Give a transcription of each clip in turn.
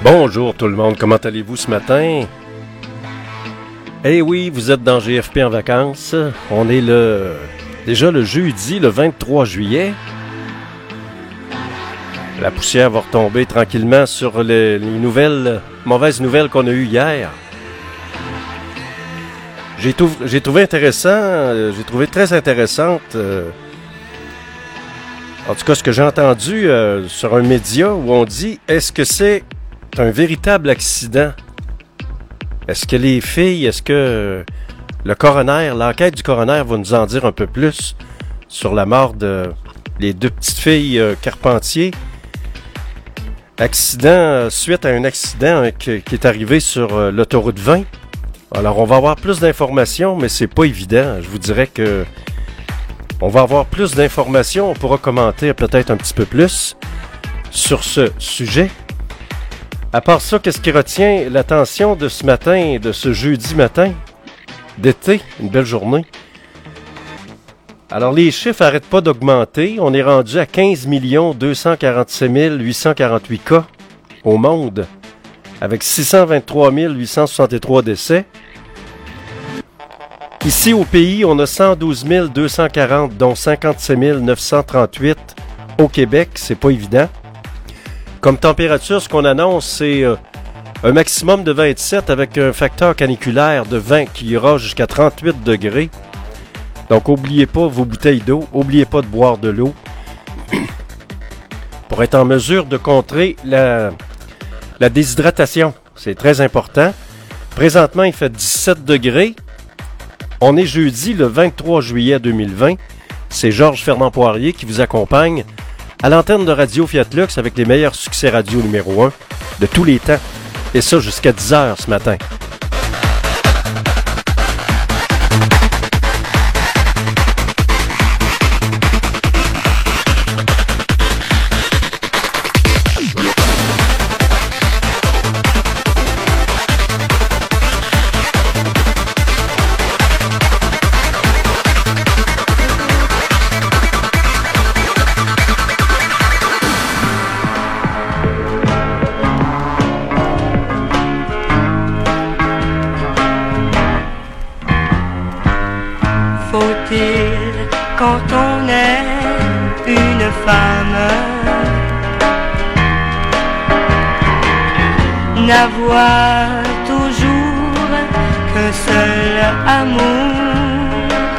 Bonjour tout le monde, comment allez-vous ce matin? Eh oui, vous êtes dans GFP en vacances. On est déjà le jeudi, le 23 juillet. La poussière va retomber tranquillement sur les mauvaises nouvelles qu'on a eues hier. J'ai trouvé très intéressante, en tout cas ce que j'ai entendu sur un média où on dit, est-ce que c'est un véritable accident? Est-ce que l'enquête du coroner va nous en dire un peu plus sur la mort de les deux petites filles Carpentier? Accident suite à un accident qui est arrivé sur l'autoroute 20. Alors on va avoir plus d'informations, mais c'est pas évident. Je vous dirais que on va avoir plus d'informations, on pourra commenter peut-être un petit peu plus sur ce sujet. À part ça, qu'est-ce qui retient l'attention de ce matin, de ce jeudi matin d'été, une belle journée. Alors les chiffres n'arrêtent pas d'augmenter. On est rendu à 15 247 848 cas au monde, avec 623 863 décès. Ici au pays, on a 112 240, dont 57 938 au Québec. C'est pas évident. Comme température, ce qu'on annonce, c'est un maximum de 27 avec un facteur caniculaire de 20 qui ira jusqu'à 38 degrés. Donc, n'oubliez pas vos bouteilles d'eau. N'oubliez pas de boire de l'eau pour être en mesure de contrer la déshydratation. C'est très important. Présentement, il fait 17 degrés. On est jeudi, le 23 juillet 2020. C'est Georges Fernand Poirier qui vous accompagne à l'antenne de Radio Fiat Lux avec les meilleurs succès radio numéro 1 de tous les temps. Et ça jusqu'à 10h ce matin. Quand on est une femme, n'avoir toujours qu'un seul amour,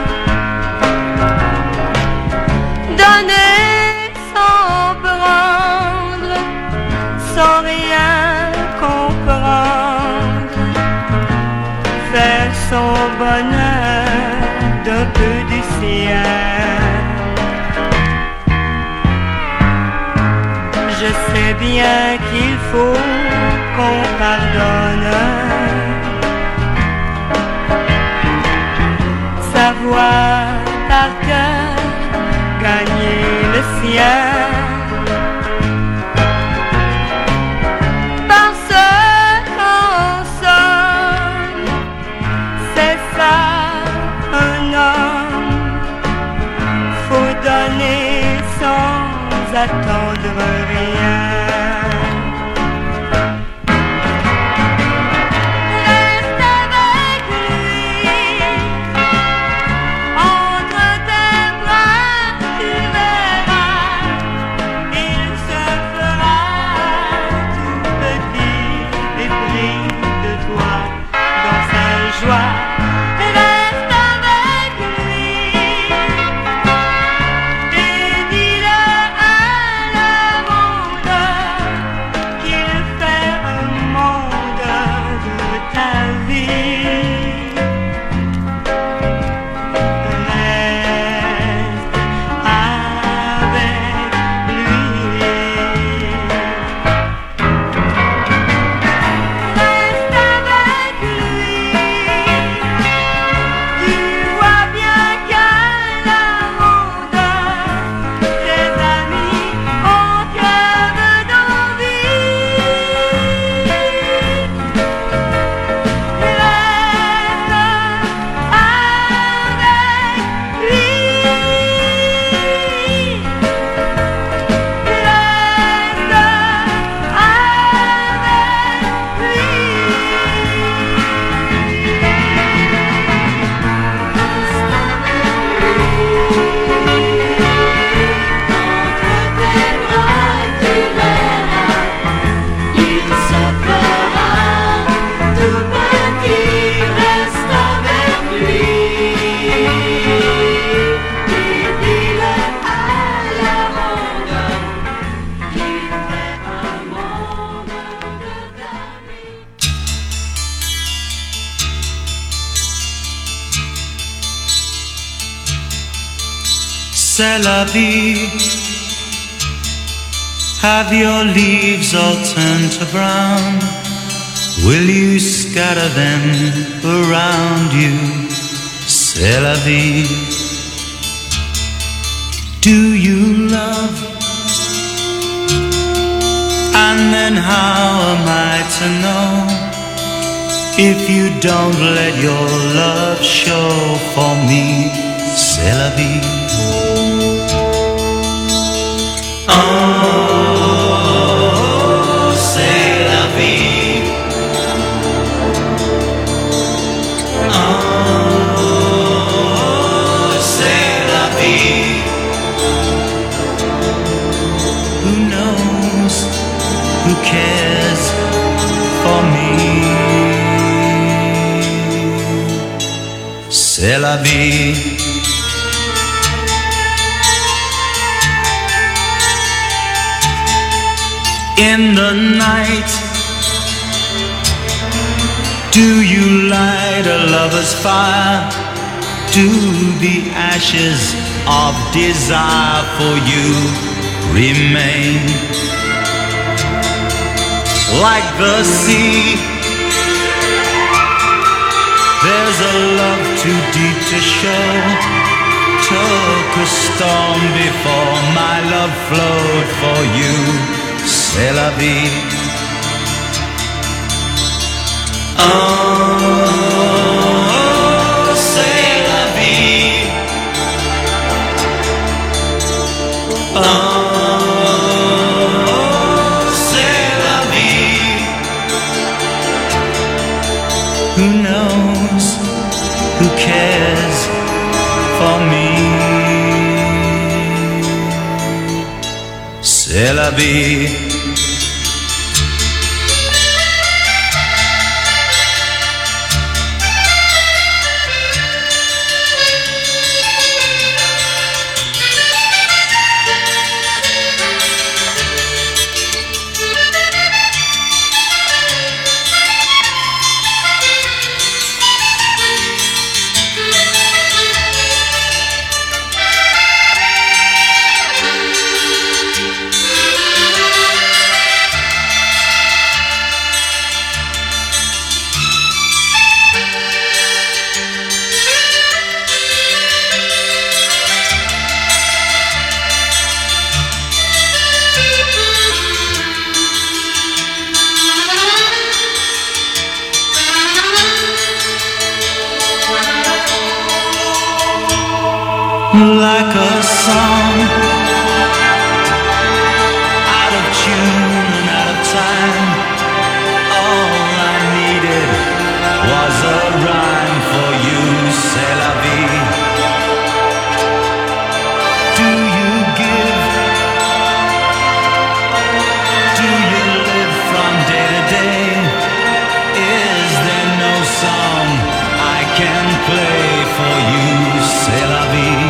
donner sans prendre, sans rien comprendre, faire son bonheur d'un peu du ciel. Je sais bien qu'il faut qu'on pardonne, savoir par cœur gagner le ciel. Parce qu'en somme, c'est ça un homme, faut donner sans attendre rien. Reste avec lui, entre tes bras tu verras, il se fera tout petit et pris de toi dans sa joie. Reste avec lui et dis-le à C'est la vie. Have your leaves all turned to brown? Will you scatter them around you? C'est la vie. Do you love? And then how am I to know if you don't let your love show for me? C'est la vie. Oh, c'est la vie. Oh, c'est la vie. Who knows? Who cares for me? C'est la vie. In the night, do you light a lover's fire? Do the ashes of desire for you remain? Like the sea, there's a love too deep to show. Took a storm before my love flowed for you. C'est la vie. Oh, c'est la vie. Oh, c'est la vie. Who knows? Who cares for me? C'est la vie. Like a song, out of tune and out of time. All I needed was a rhyme for you. C'est la vie. Do you give? Do you live from day to day? Is there no song I can play for you? C'est la vie.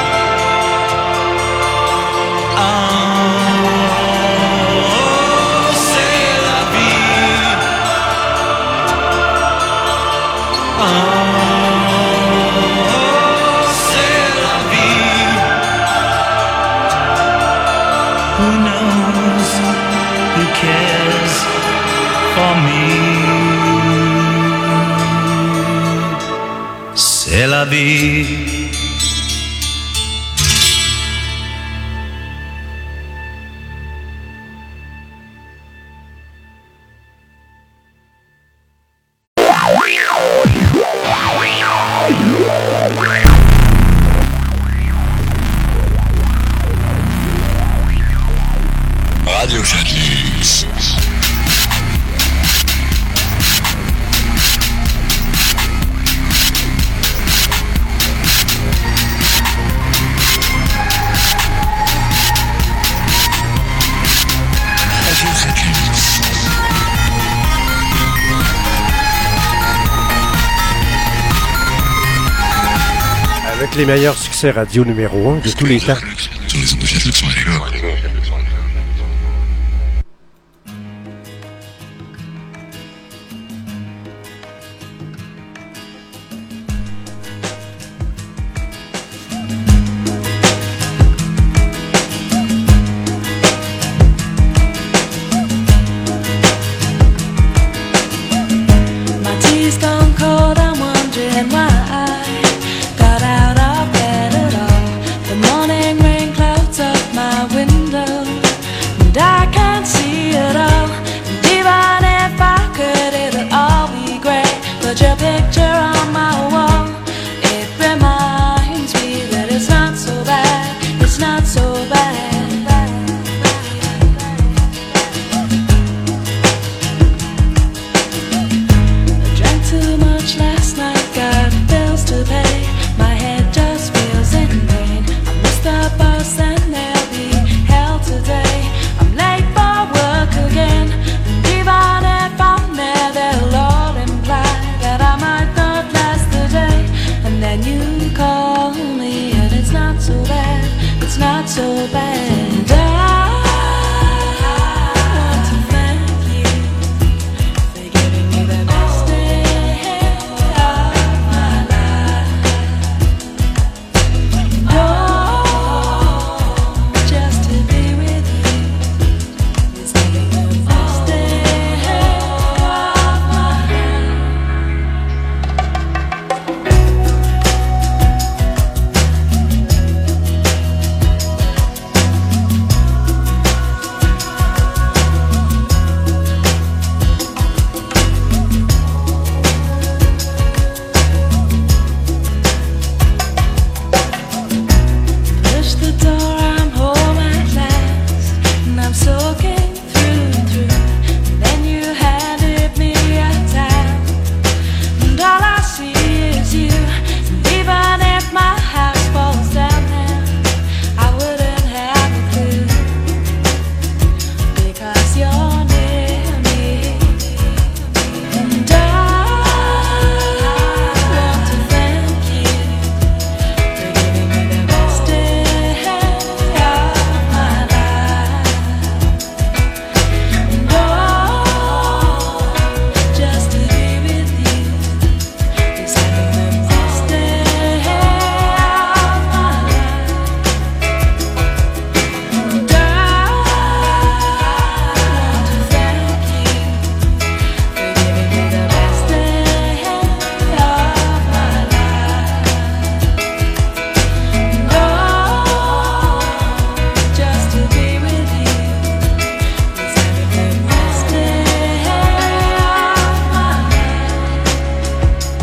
Who knows? Who cares for me? C'est la vie. Radio Fenix. Avec les meilleurs succès radio numéro 1 de tous les temps. Sur les ondes de Fiat Luxon, les gars. Put your picture on my wall. It reminds me that it's not so bad. It's not so bad. I drank too much last night, got bills to pay. My head just feels in pain. I missed the bus and there'll be hell today. I'm late for work again. And even if I'm there, they'll all imply that I might not last the day. And then you call me and it's not so bad. It's not so bad. I want to thank you for giving me the best day of my life. Oh, just to be with you is having the best day of my push the door, I'm home at last, and I'm soaking through and through. And then you handed me a towel, and all I see is you. And even if my house falls down now, I wouldn't have a clue, because you're near me. And I want to thank you for giving me the best day of my life. And just to be with you is having the best day of my life. And I want to thank you for giving me the best day of my life. Just to be with you is having the best day of my life.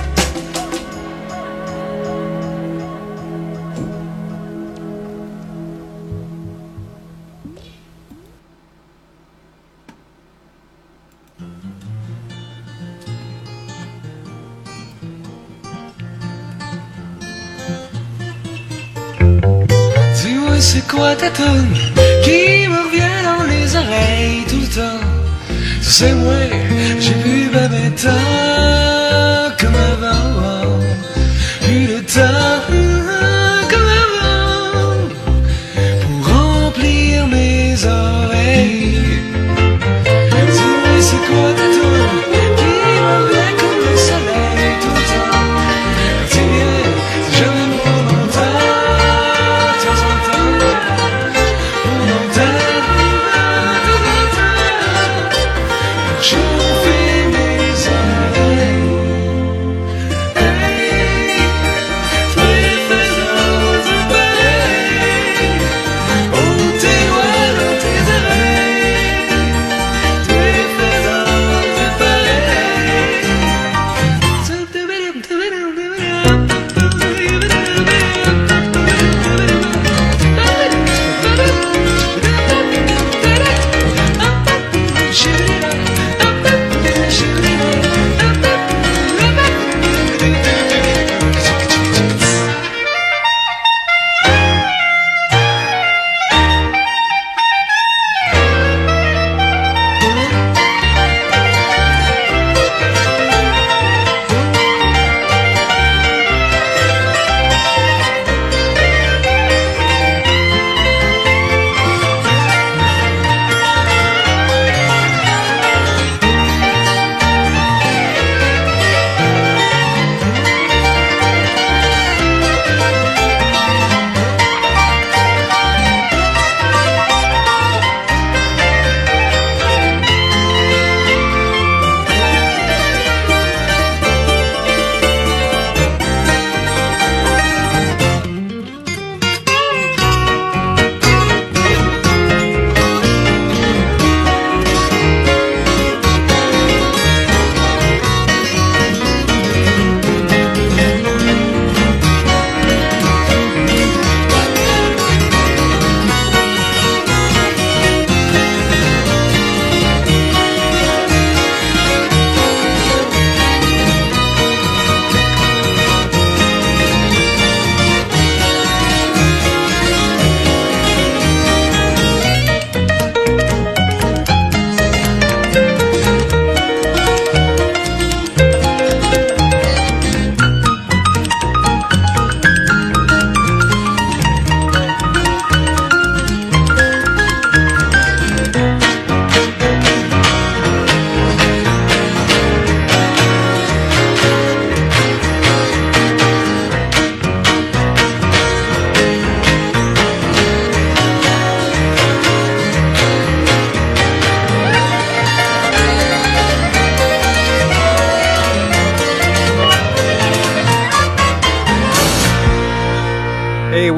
Dis-moi c'est quoi ta toune qui me revient dans les oreilles tout le temps. C'est moi, j'ai plus bébé temps comme avant. Plus le temps comme avant pour remplir mes oreilles. Dis-moi c'est quoi ta toune qui me revient comme le soleil tout le temps. Tu viens, c'est jamais pour longtemps. De temps en temps, pour longtemps, pour chauffer mes oreilles. Hey,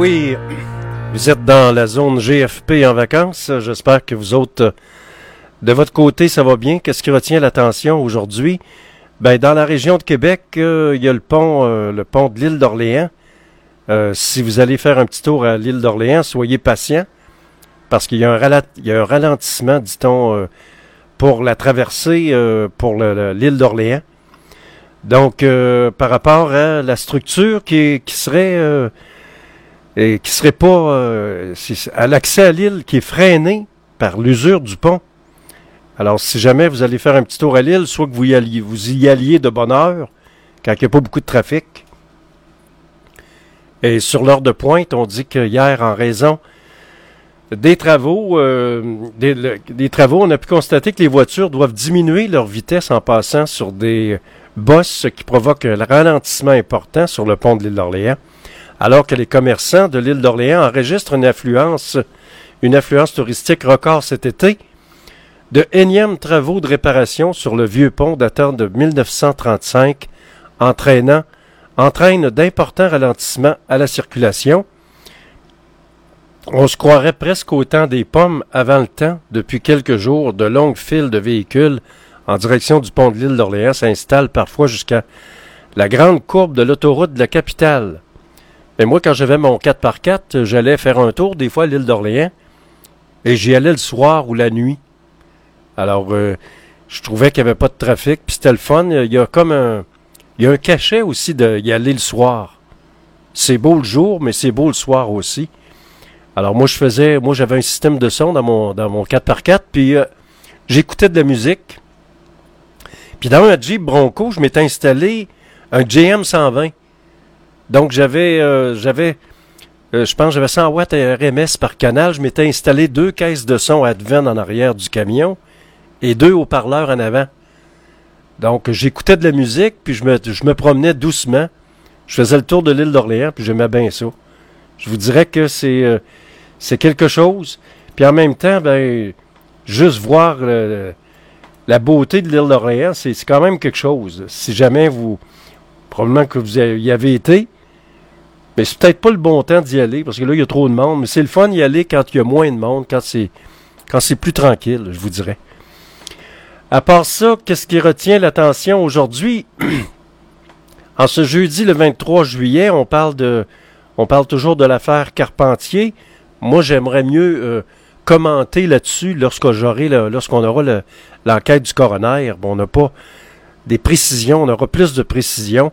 oui, vous êtes dans la zone GFP en vacances. J'espère que vous autres, de votre côté, ça va bien. Qu'est-ce qui retient l'attention aujourd'hui? Ben, dans la région de Québec, il y a le pont de l'île d'Orléans. Si vous allez faire un petit tour à l'île d'Orléans, soyez patient, parce qu'il y a un ralentissement, dit-on, pour la traversée pour l'île d'Orléans. Donc, par rapport à la structure qui serait pas à l'accès à l'île qui est freiné par l'usure du pont. Alors, si jamais vous allez faire un petit tour à l'île, soit que vous y alliez de bonne heure, quand il n'y a pas beaucoup de trafic. Et sur l'heure de pointe, on dit que hier, en raison des travaux, on a pu constater que les voitures doivent diminuer leur vitesse en passant sur des bosses, ce qui provoque un ralentissement important sur le pont de l'île d'Orléans, alors que les commerçants de l'île d'Orléans enregistrent une affluence touristique record cet été, de énièmes travaux de réparation sur le vieux pont datant de 1935 entraînent d'importants ralentissements à la circulation. On se croirait presque au temps des pommes avant le temps. Depuis quelques jours, de longues files de véhicules en direction du pont de l'île d'Orléans s'installent parfois jusqu'à la grande courbe de l'autoroute de la capitale. Et moi, quand j'avais mon 4x4, j'allais faire un tour des fois à l'île d'Orléans et j'y allais le soir ou la nuit. Alors, je trouvais qu'il n'y avait pas de trafic, puis c'était le fun. Il y a un cachet aussi d'y aller le soir. C'est beau le jour, mais c'est beau le soir aussi. Alors, moi, j'avais un système de son dans mon 4x4, puis j'écoutais de la musique. Puis dans un Jeep Bronco, je m'étais installé un GM 120. Donc, je pense que j'avais 100 watts RMS par canal. Je m'étais installé 2 caisses de son Advent en arrière du camion et 2 haut-parleurs en avant. Donc, j'écoutais de la musique, puis je me promenais doucement. Je faisais le tour de l'île d'Orléans, puis j'aimais bien ça. Je vous dirais que c'est quelque chose. Puis en même temps, ben, juste voir la beauté de l'île d'Orléans, c'est quand même quelque chose. Si jamais probablement que vous y avez été, mais c'est peut-être pas le bon temps d'y aller, parce que là, il y a trop de monde. Mais c'est le fun d'y aller quand il y a moins de monde, quand c'est plus tranquille, je vous dirais. À part ça, qu'est-ce qui retient l'attention aujourd'hui? En ce jeudi, le 23 juillet, on parle toujours de l'affaire Carpentier. Moi, j'aimerais mieux commenter là-dessus lorsqu'on aura l'enquête du coroner. Bon, on n'a pas des précisions, on aura plus de précisions.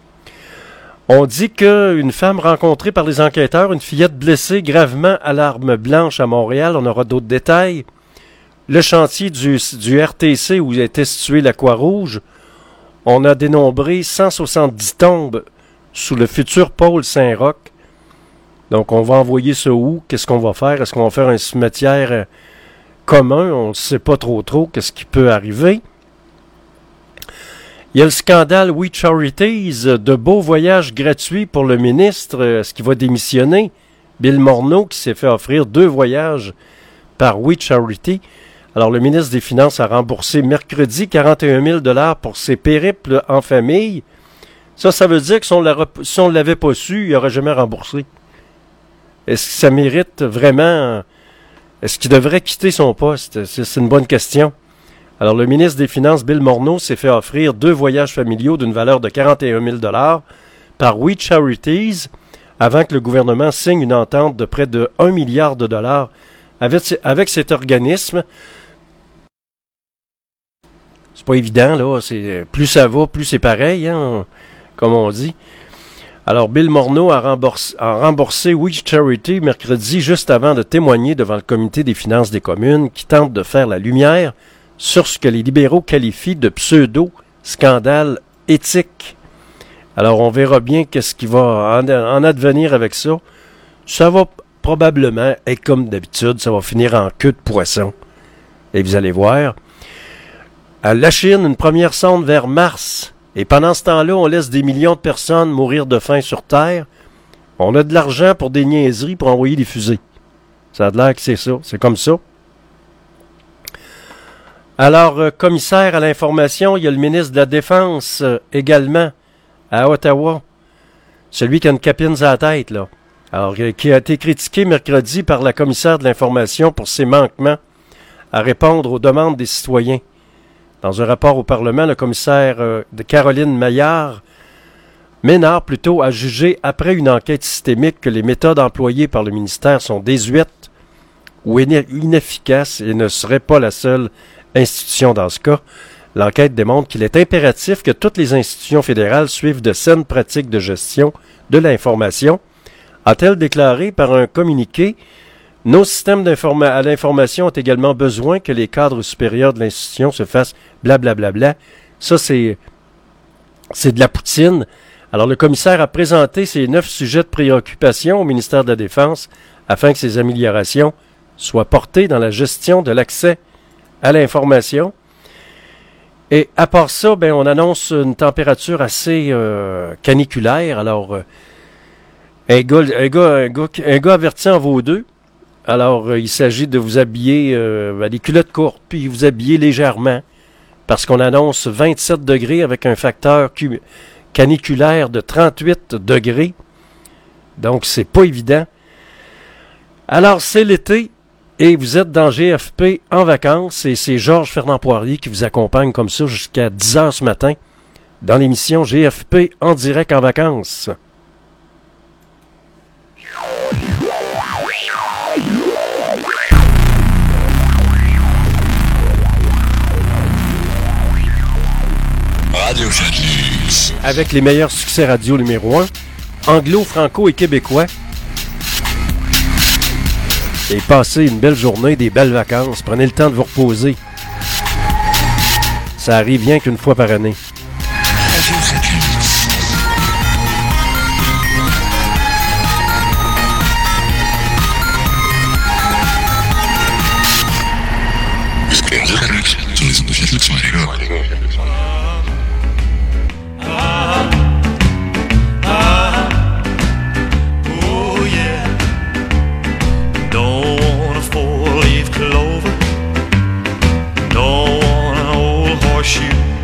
On dit qu'une femme rencontrée par les enquêteurs, une fillette blessée gravement à l'arme blanche à Montréal, on aura d'autres détails. Le chantier du RTC où était située la Croix-Rouge, on a dénombré 170 tombes sous le futur pôle Saint-Roch. Donc, on va envoyer ça où? Qu'est-ce qu'on va faire? Est-ce qu'on va faire un cimetière commun? On ne sait pas trop qu'est-ce qui peut arriver. Il y a le scandale We Charities, de beaux voyages gratuits pour le ministre. Est-ce qu'il va démissionner? Bill Morneau qui s'est fait offrir 2 voyages par We Charity. Alors, le ministre des Finances a remboursé mercredi 41 000 $ pour ses périples en famille. Ça veut dire que si on ne l'avait pas su, il n'aurait jamais remboursé. Est-ce que ça mérite vraiment... Est-ce qu'il devrait quitter son poste? C'est une bonne question. Alors, le ministre des Finances, Bill Morneau, s'est fait offrir 2 voyages familiaux d'une valeur de 41 000 $ par We Charities avant que le gouvernement signe une entente de près de 1 milliard de dollars avec cet organisme. C'est pas évident, là. Plus ça va, plus c'est pareil, hein, comme on dit. Alors, Bill Morneau a remboursé We Charity mercredi, juste avant de témoigner devant le comité des finances des communes qui tente de faire la lumière sur ce que les libéraux qualifient de pseudo-scandale éthique. Alors, on verra bien qu'est-ce qui va en advenir avec ça. Ça va probablement être comme d'habitude, ça va finir en queue de poisson. Et vous allez voir. À la Chine, une première sonde vers Mars. Et pendant ce temps-là, on laisse des millions de personnes mourir de faim sur Terre. On a de l'argent pour des niaiseries pour envoyer des fusées. Ça a l'air que c'est ça. C'est comme ça. Alors, commissaire à l'information, il y a le ministre de la Défense également à Ottawa. Celui qui a une capine à la tête, là. Alors, qui a été critiqué mercredi par la commissaire de l'information pour ses manquements à répondre aux demandes des citoyens. Dans un rapport au Parlement, le commissaire de Caroline Ménard a jugé, après une enquête systémique, que les méthodes employées par le ministère sont désuètes ou inefficaces et ne seraient pas la seule institution dans ce cas. L'enquête démontre qu'il est impératif que toutes les institutions fédérales suivent de saines pratiques de gestion de l'information, a-t-elle déclaré par un communiqué. Nos systèmes à l'information ont également besoin que les cadres supérieurs de l'institution se fassent blablabla. Ça, c'est de la poutine. Alors, le commissaire a présenté ses 9 sujets de préoccupation au ministère de la Défense afin que ces améliorations soient portées dans la gestion de l'accès à l'information. Et à part ça, on annonce une température assez caniculaire. Alors, un gars averti en vaut deux. Alors, il s'agit de vous habiller des culottes courtes, puis vous habiller légèrement, parce qu'on annonce 27 degrés avec un facteur caniculaire de 38 degrés. Donc, c'est pas évident. Alors, c'est l'été, et vous êtes dans GFP en vacances, et c'est Georges Fernand Poirier qui vous accompagne comme ça jusqu'à 10h ce matin, dans l'émission GFP en direct en vacances. Radio Chat-Luxe. Avec les meilleurs succès radio numéro 1, anglo, franco et québécois. Et passez une belle journée, des belles vacances. Prenez le temps de vous reposer. Ça arrive rien qu'une fois par année. Radio Chat-Luxe. Radio Chat-Luxe sur les ondes de Chat-Luxe Radio. Oh yeah, don't want a four-leaf clover, don't want an old horseshoe.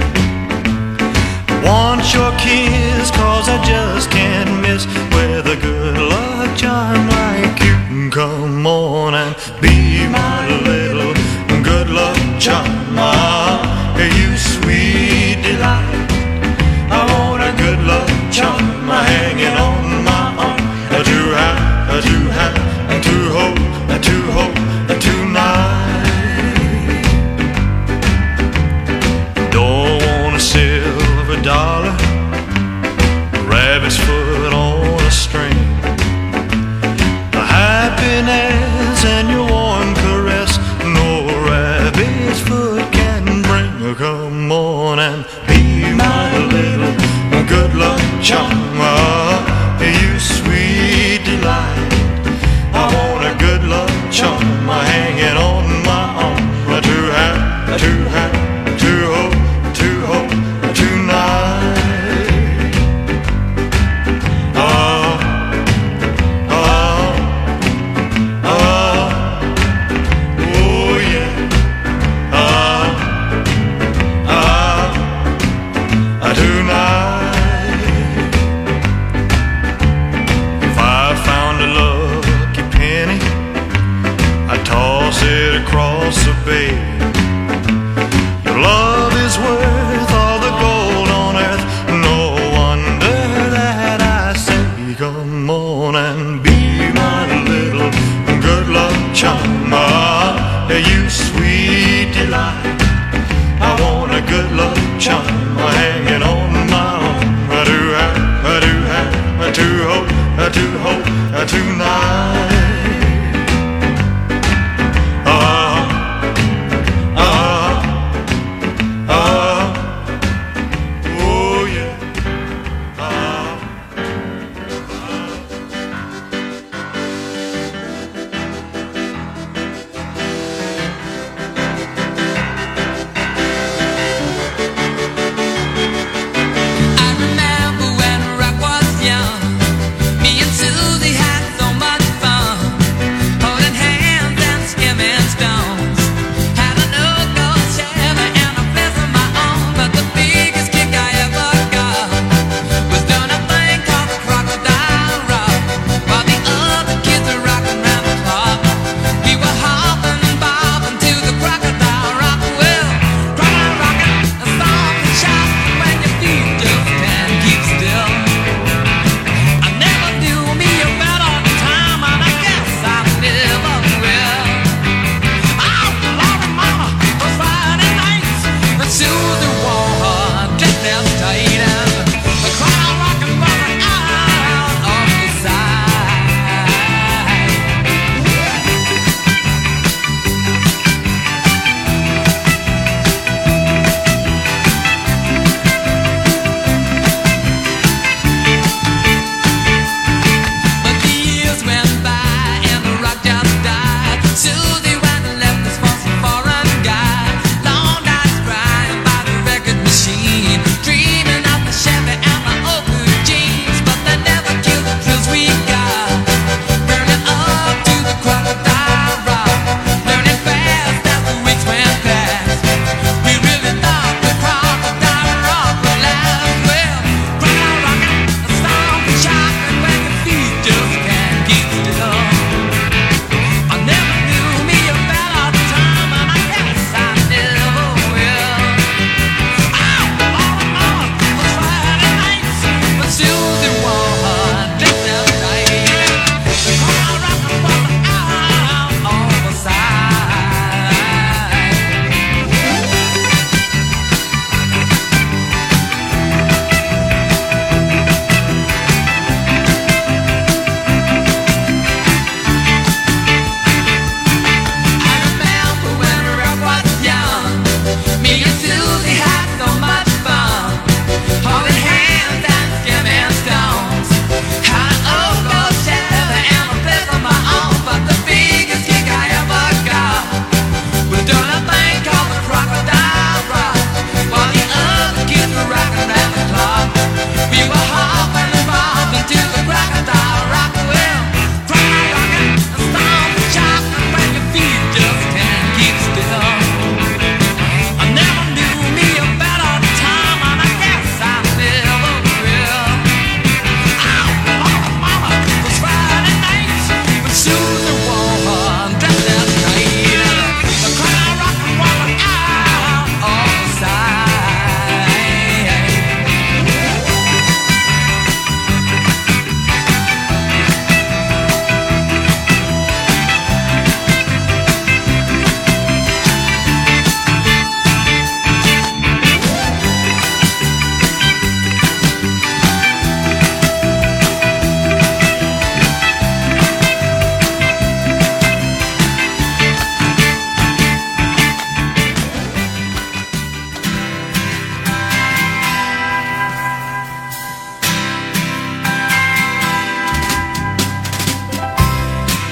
Want your kiss, cause I just can't miss with a good luck charm like you. Come on and be my little good luck charm. You sweet delight, I want a good luck charm hanging on my arm. To have, to hold tonight. Don't want a silver dollar, rabbit's foot on a string. Happiness and your warm caress, no rabbit's foot can bring. Come on and be my little good luck charm. You sweet delight, I want a good luck charm hanging on my arm. To hold tonight. Oh yeah. Tonight.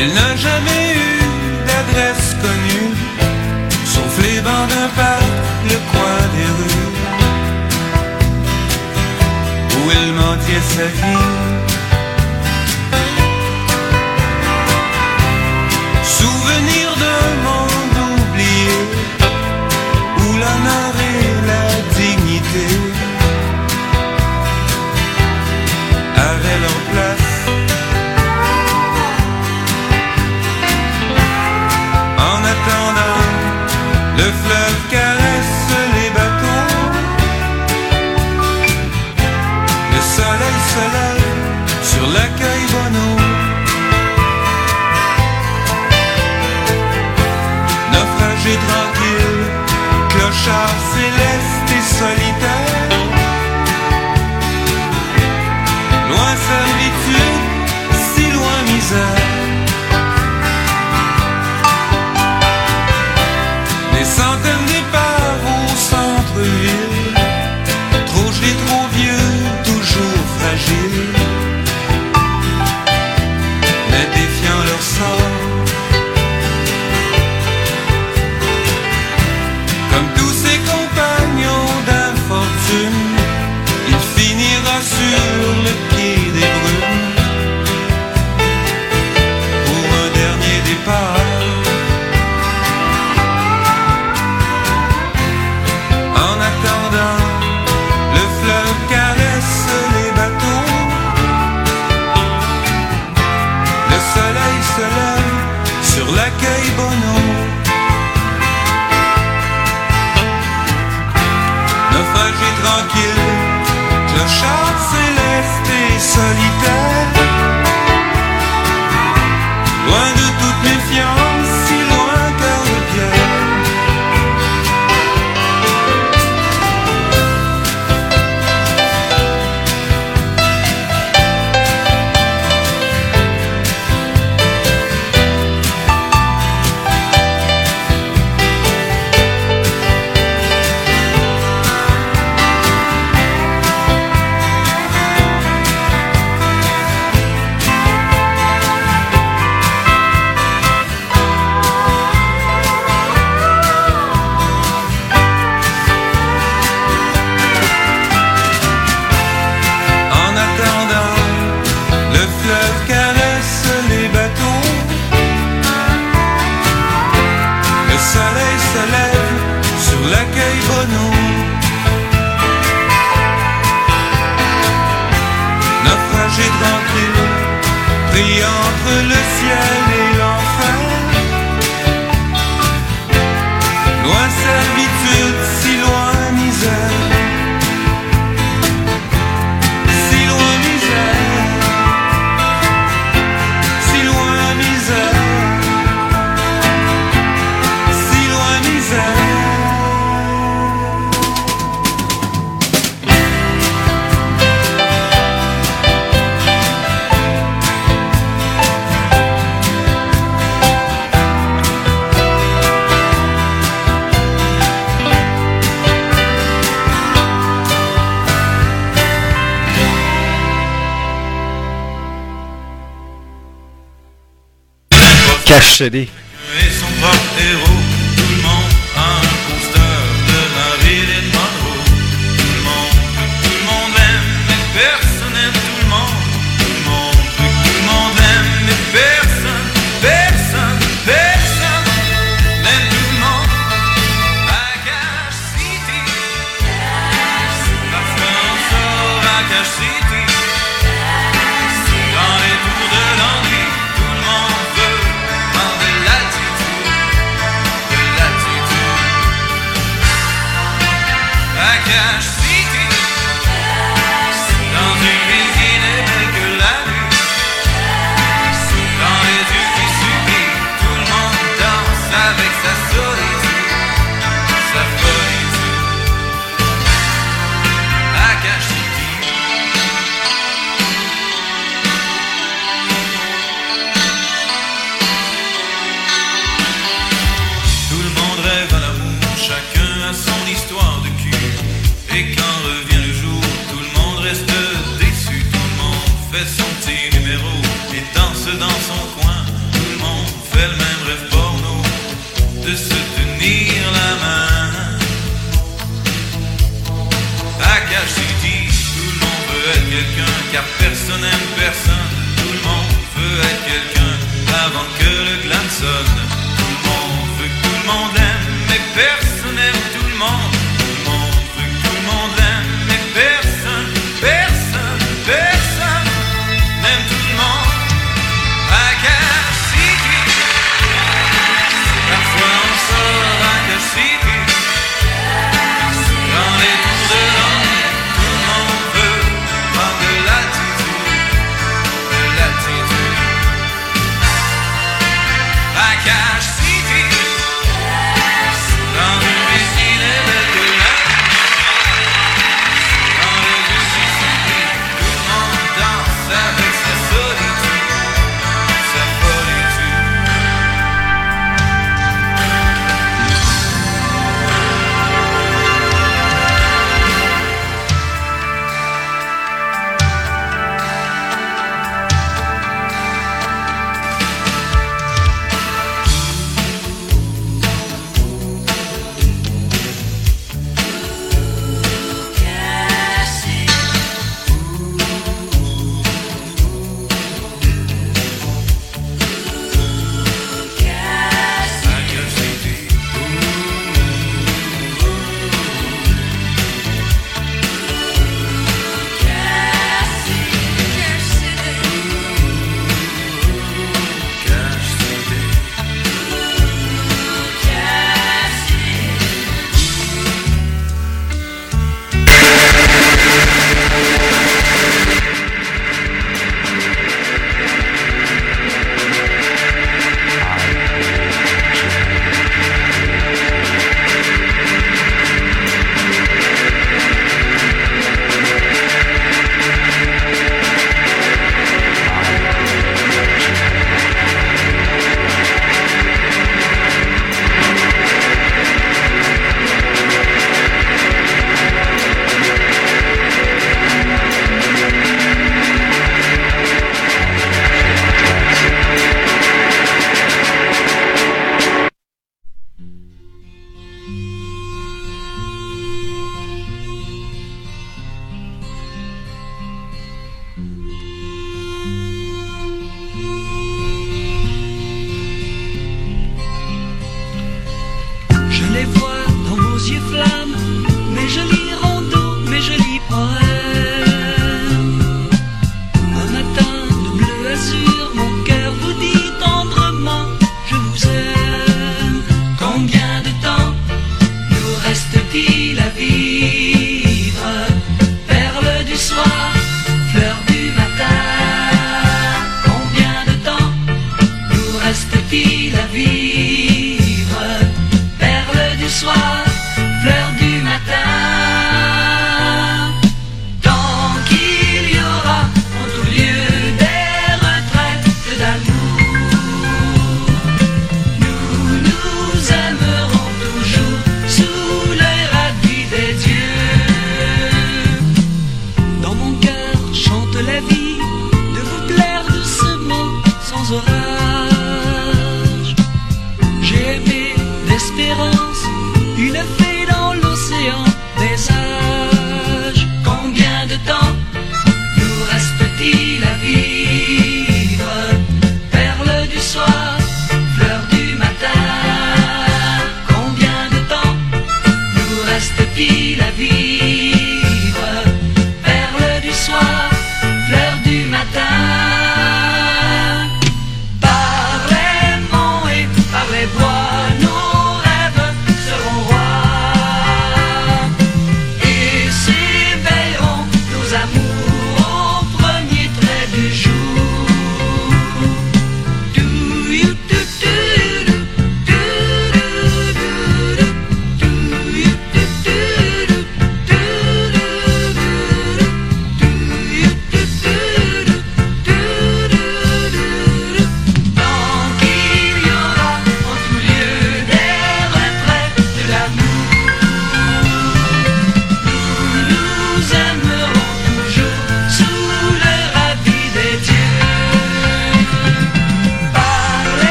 Il n'a jamais eu d'adresse connue, sauf les bancs d'un parc, le coin des rues, où il mentait sa vie. Souvenir d'un monde oublié, où l'honneur et la dignité avaient leur place. En attendant, le fleuve caresse les bateaux. Le soleil se lève sur l'accueil Bonneau. Naufragé tranquille, clochard céleste et solitaire. Loin servitude, si loin misère. Des centaines départs au centre-ville, trop gelés, trop vieux, toujours fragiles, mais défiant leur sort. Comme tous ses compagnons d'infortune, il finira sur le quai des brumes pour un dernier départ. En attendant, le fleuve caresse les bateaux. Le soleil se lève sur l'accueil Bonneau. Naufragé tranquille, clochard céleste et solitaire. Loin de toute méfiance, si loin cœur de pierre. En attendant, le fleuve caresse les bateaux. Le soleil se lève sur l'accueil Bonneau. Naufragé tranquille, pris entre le ciel et l'enfer. Loin servitude, si loin misère. Si loin misère. Si loin misère. Si loin misère. Cash CD. Et son propre héros, tout le monde a un poster de Marilyn Monroe. Tout le monde aime, mais personne n'aime tout le monde. Tout le monde veut que tout le monde aime, mais personne n'aime tout le monde. À Cash City, parce qu'on sort à Cash City. Dans les tours de l'ennui, tout le monde veut enlever l'altitude. À Cash City, dans une ville qui n'est belle que la nuit, dans les yeux qui supplient, tout le monde danse avec sa solitude, sa solitude. À Cash City. Tout le monde rêve à l'amour, chacun a son histoire de cul. Et quand revient le jour, tout le monde reste déçu. Tout le monde fait son petit numéro et danse dans son coin. Tout le quelqu'un, car personne n'aime personne. Tout le monde veut être quelqu'un avant que le glam sonne. Tout le monde veut que tout le monde l'aime, mais personne n'aime tout le monde. Tout le monde veut que tout le monde l'aime, mais personne n'aime tout le monde. À Cash City, parfois on sort à Cash City. Dans les tours de l'ombre, tout le monde veut prendre de l'attitude. À Cash City, dans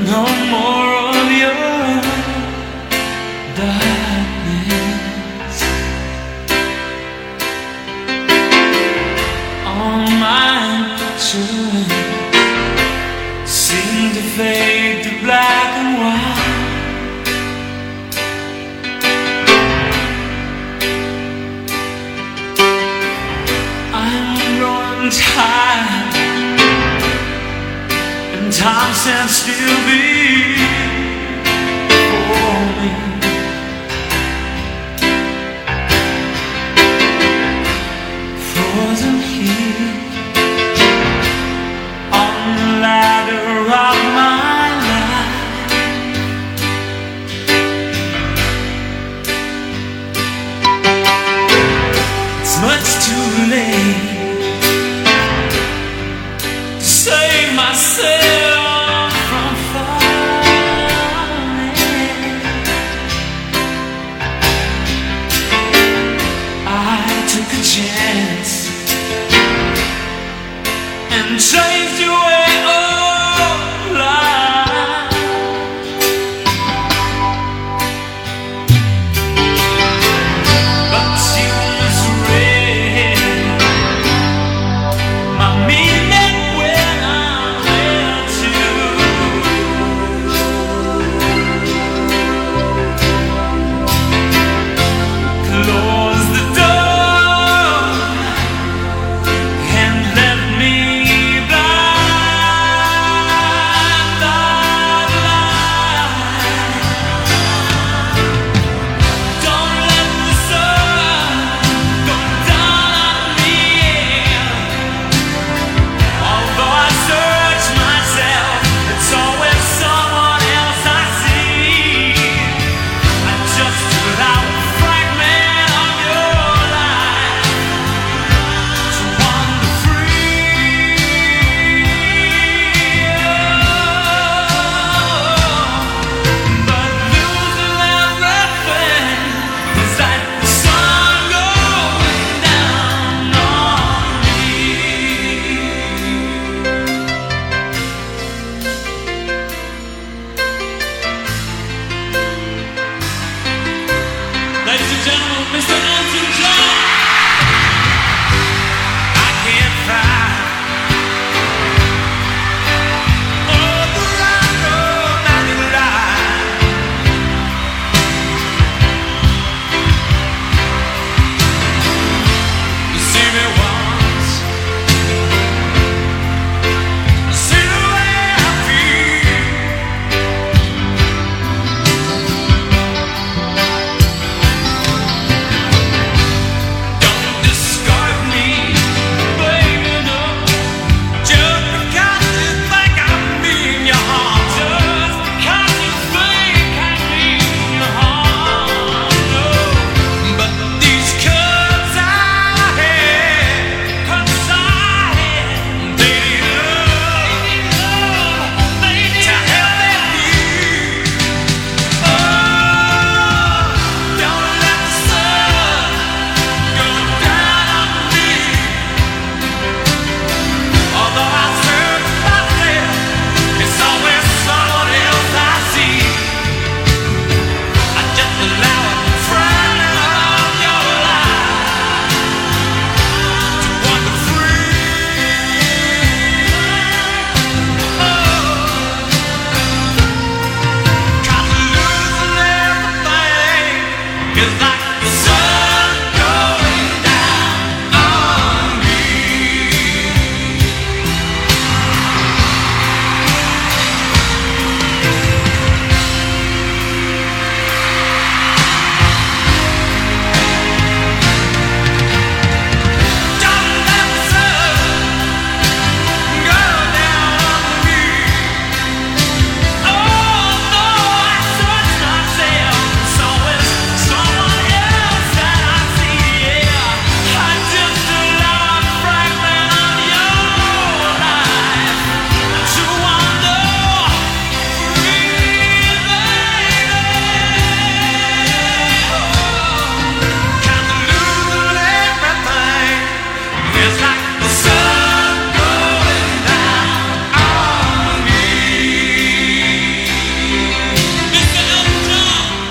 no more of your darkness. All my pictures seem to fade to black and white. Time and time stands still before me. Frozen here on the ladder of my life. It's much too late save myself from falling.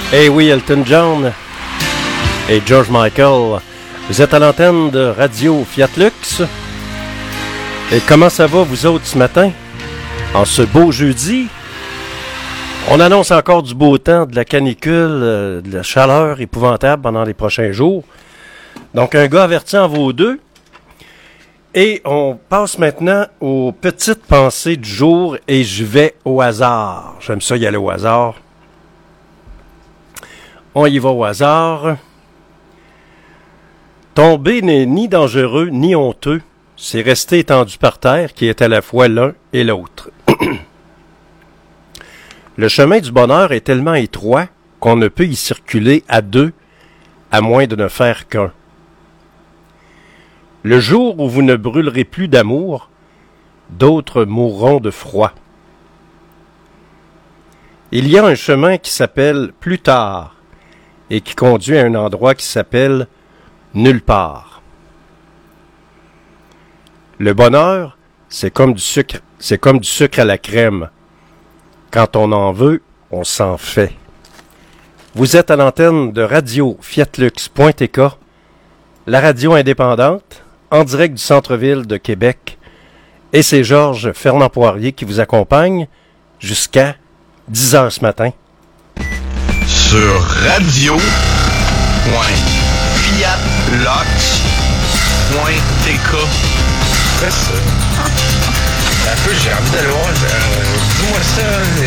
Eh oui, Elton John et George Michael. Vous êtes à l'antenne de Radio Fiat Lux. Et comment ça va, vous autres, ce matin? En ce beau jeudi, on annonce encore du beau temps, de la canicule, de la chaleur épouvantable pendant les prochains jours. Donc, un gars averti en vaut deux. Et on passe maintenant aux petites pensées du jour et je vais au hasard. J'aime ça y aller au hasard. On y va au hasard. Tomber n'est ni dangereux ni honteux. C'est rester étendu par terre qui est à la fois l'un et l'autre. Le chemin du bonheur est tellement étroit qu'on ne peut y circuler à deux, à moins de ne faire qu'un. Le jour où vous ne brûlerez plus d'amour, d'autres mourront de froid. Il y a un chemin qui s'appelle plus tard et qui conduit à un endroit qui s'appelle nulle part. Le bonheur, c'est comme du sucre à la crème. Quand on en veut, on s'en fait. Vous êtes à l'antenne de Radio Fiatlux.tk, la radio indépendante, en direct du centre-ville de Québec. Et c'est Georges Fernand Poirier qui vous accompagne jusqu'à 10h ce matin. Sur radio.fiatlux.tk. Quoi ça? Un peu, j'ai envie d'aller voir. Dis-moi ça.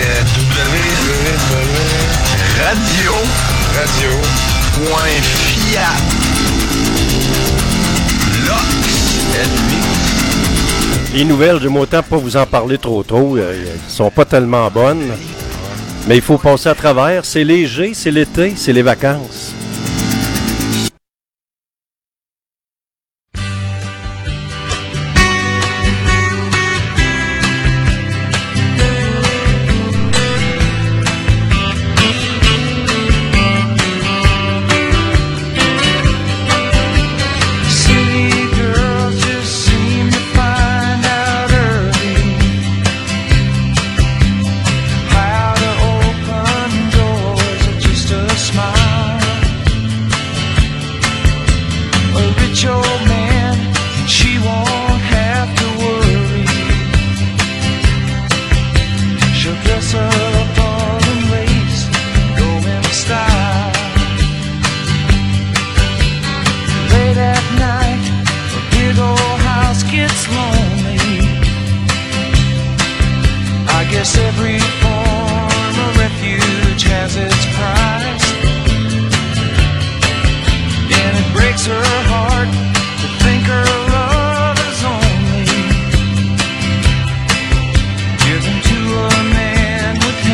Radio.fiatlux. Les nouvelles, j'aime autant pas vous en parler trop tôt. Elles sont pas tellement bonnes. Mais il faut passer à travers. C'est léger, c'est l'été, c'est les vacances. Given to a man with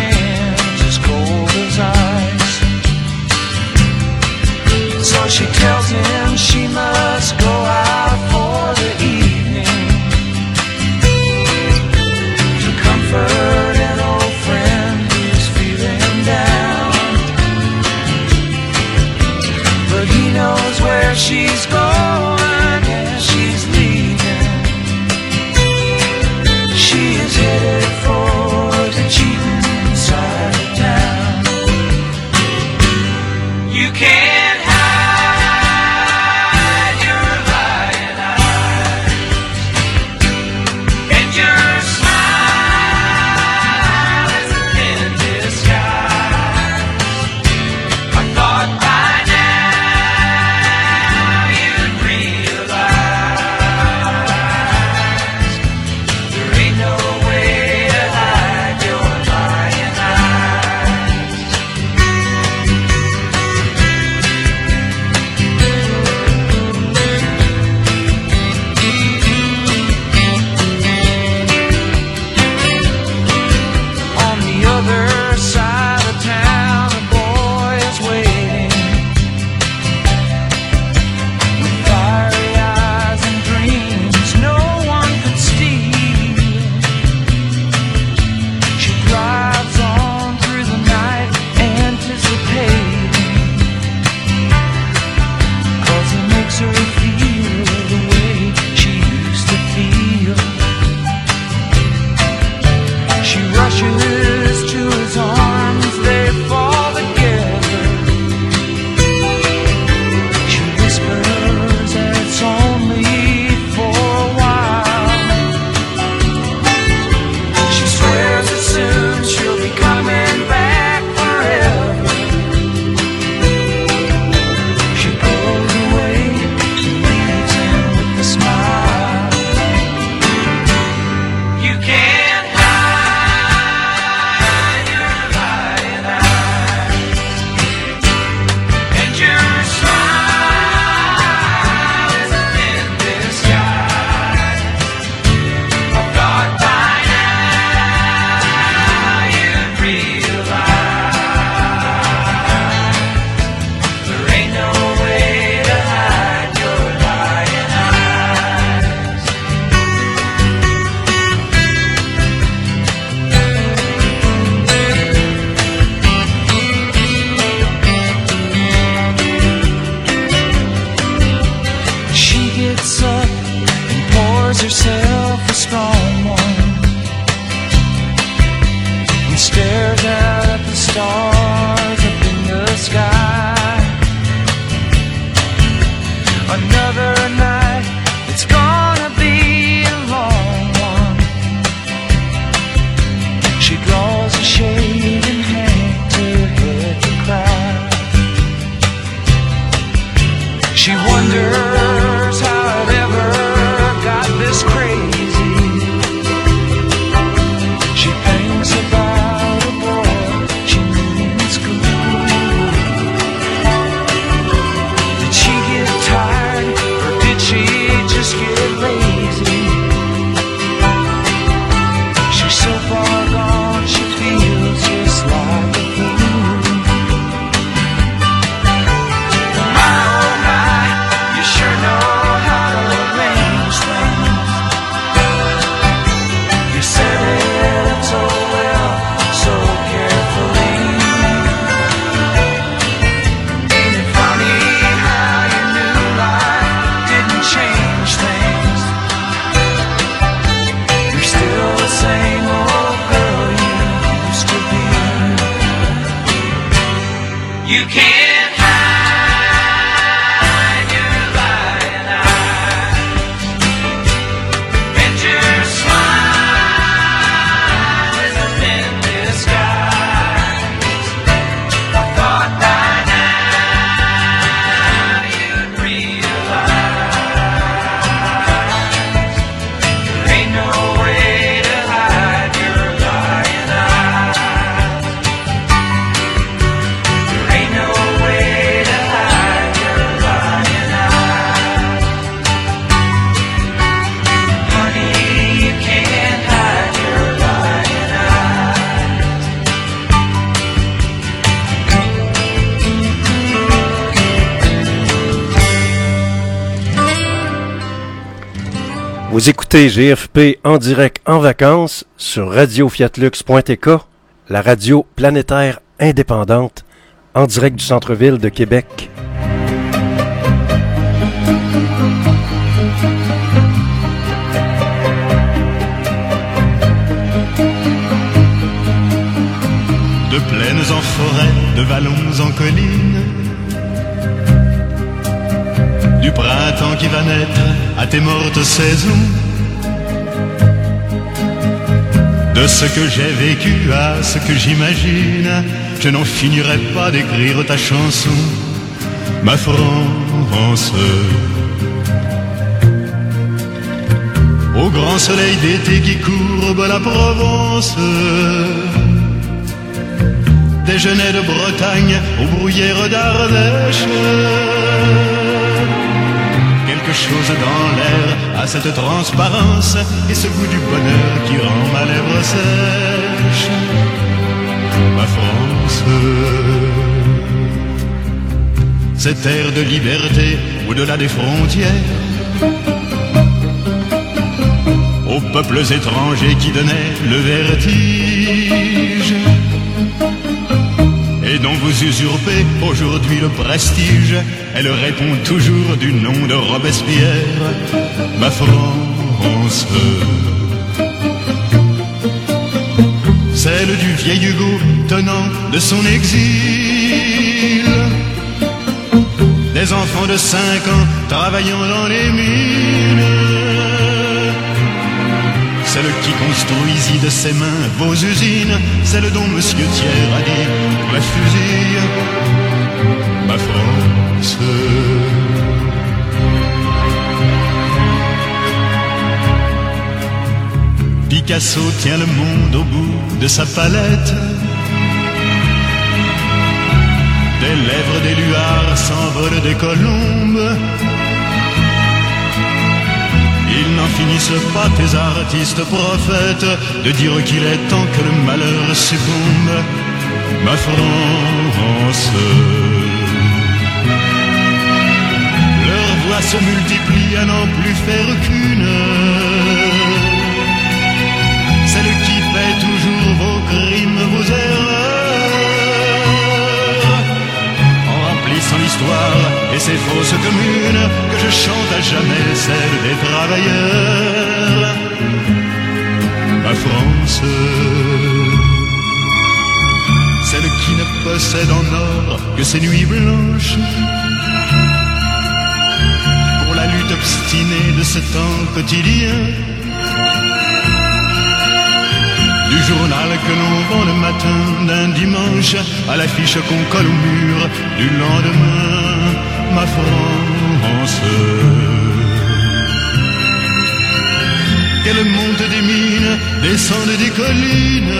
stares out at the stars up in the sky. Another night, it's gonna be a long one. She draws a shade and hangs her head to cry. She wonders how it ever got this crazy. She thinks about a boy she knew in school. Did she get tired or did she just get lazy? She's so far gone she feels just like a fool. My oh my, you sure know how to arrange things. You set it up so well, so carefully. Ain't it funny how your new life didn't change things? You're still the same old girl you used to be. You can't hide your lying eyes, and your smile is a thin disguise. I thought by now you'd realize there ain't no way to hide your lying eyes. There ain't no way to hide your lying eyes. Honey, you can't hide your lying eyes. Vous écoutez GFP en direct en vacances sur radiofiatlux.tk, la radio planétaire indépendante, en direct du centre-ville de Québec. De plaines en forêt, de vallons en collines, du printemps qui va naître à tes mortes saisons, de ce que j'ai vécu à ce que j'imagine, je n'en finirai pas d'écrire ta chanson, ma France. Au grand soleil d'été qui courbe la Provence, des genêts de Bretagne aux bruyères d'Ardèche. Quelque chose dans l'air a cette transparence et ce goût du bonheur qui rend ma lèvre sèche. Ma France, cette air de liberté au-delà des frontières, aux peuples étrangers qui donnaient le vertige, et dont vous usurpez aujourd'hui le prestige. Elle répond toujours du nom de Robespierre, ma France. Celle du vieil Hugo tenant de son exil, des enfants de 5 ans travaillant dans les mines, celle qui construisit de ses mains vos usines, celle dont Monsieur Thiers a dit la fusille, ma France. Picasso tient le monde au bout de sa palette, des lèvres des luards s'envolent des colombes. Ils n'en finissent pas, tes artistes prophètes, de dire qu'il est temps que le malheur succombe, ma France. Leurs voix se multiplient à n'en plus faire qu'une, celle qui fait toujours vos crimes, vos erreurs, en remplissant l'histoire et ses fausses communes, que je chante à jamais celle des travailleurs, ma France. possède en or que ses nuits blanches. Pour la lutte obstinée de ce temps quotidien, du journal que l'on vend le matin d'un dimanche à l'affiche qu'on colle au mur du lendemain, ma France. Qu'elle monte des mines, descende des collines,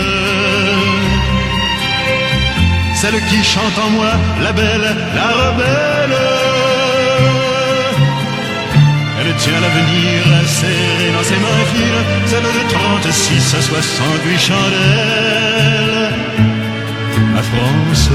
celle qui chante en moi, la belle, la rebelle. Elle tient l'avenir serré dans ses mains fines, celle de 36 à 68 chandelles, la France.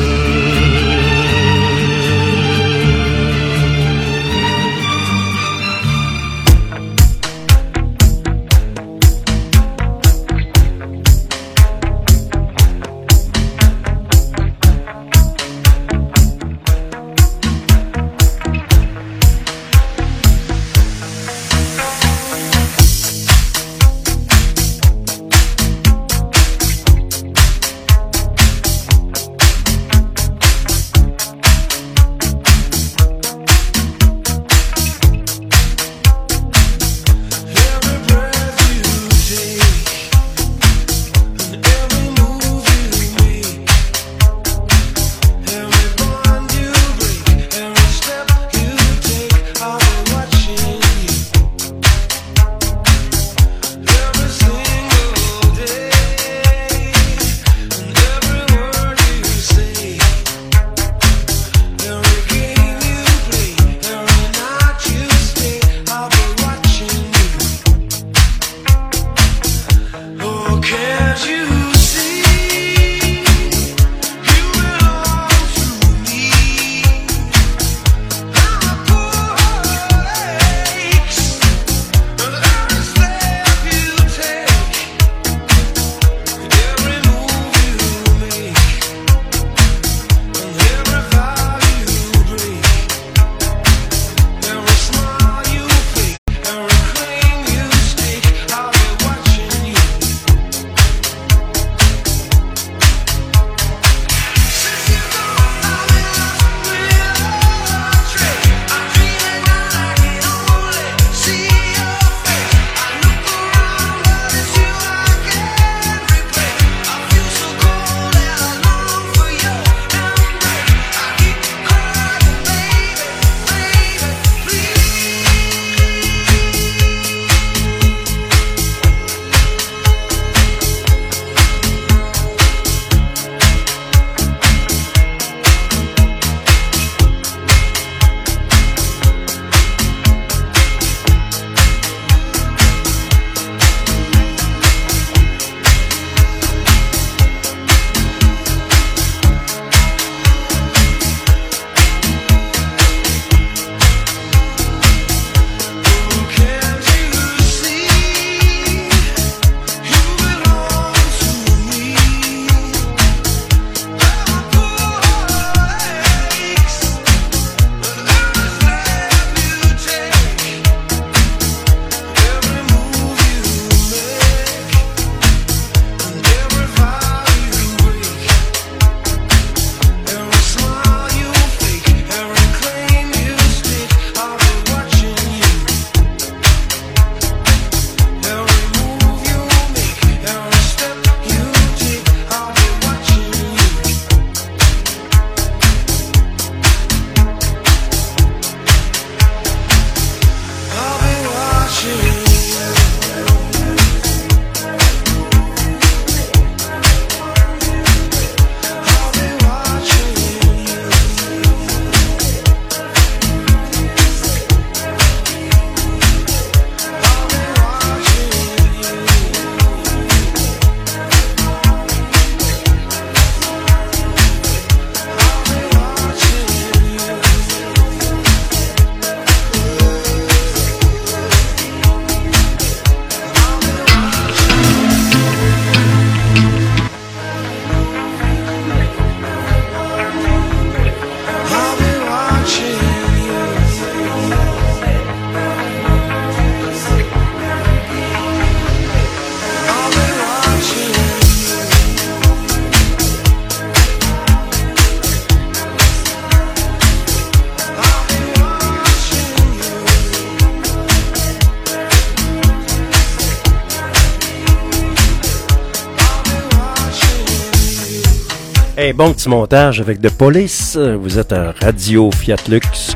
Hey, bon petit montage avec The Police. Vous êtes à Radio Fiat Lux.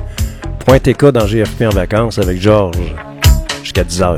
.tk dans GFP en vacances avec Georges jusqu'à 10h.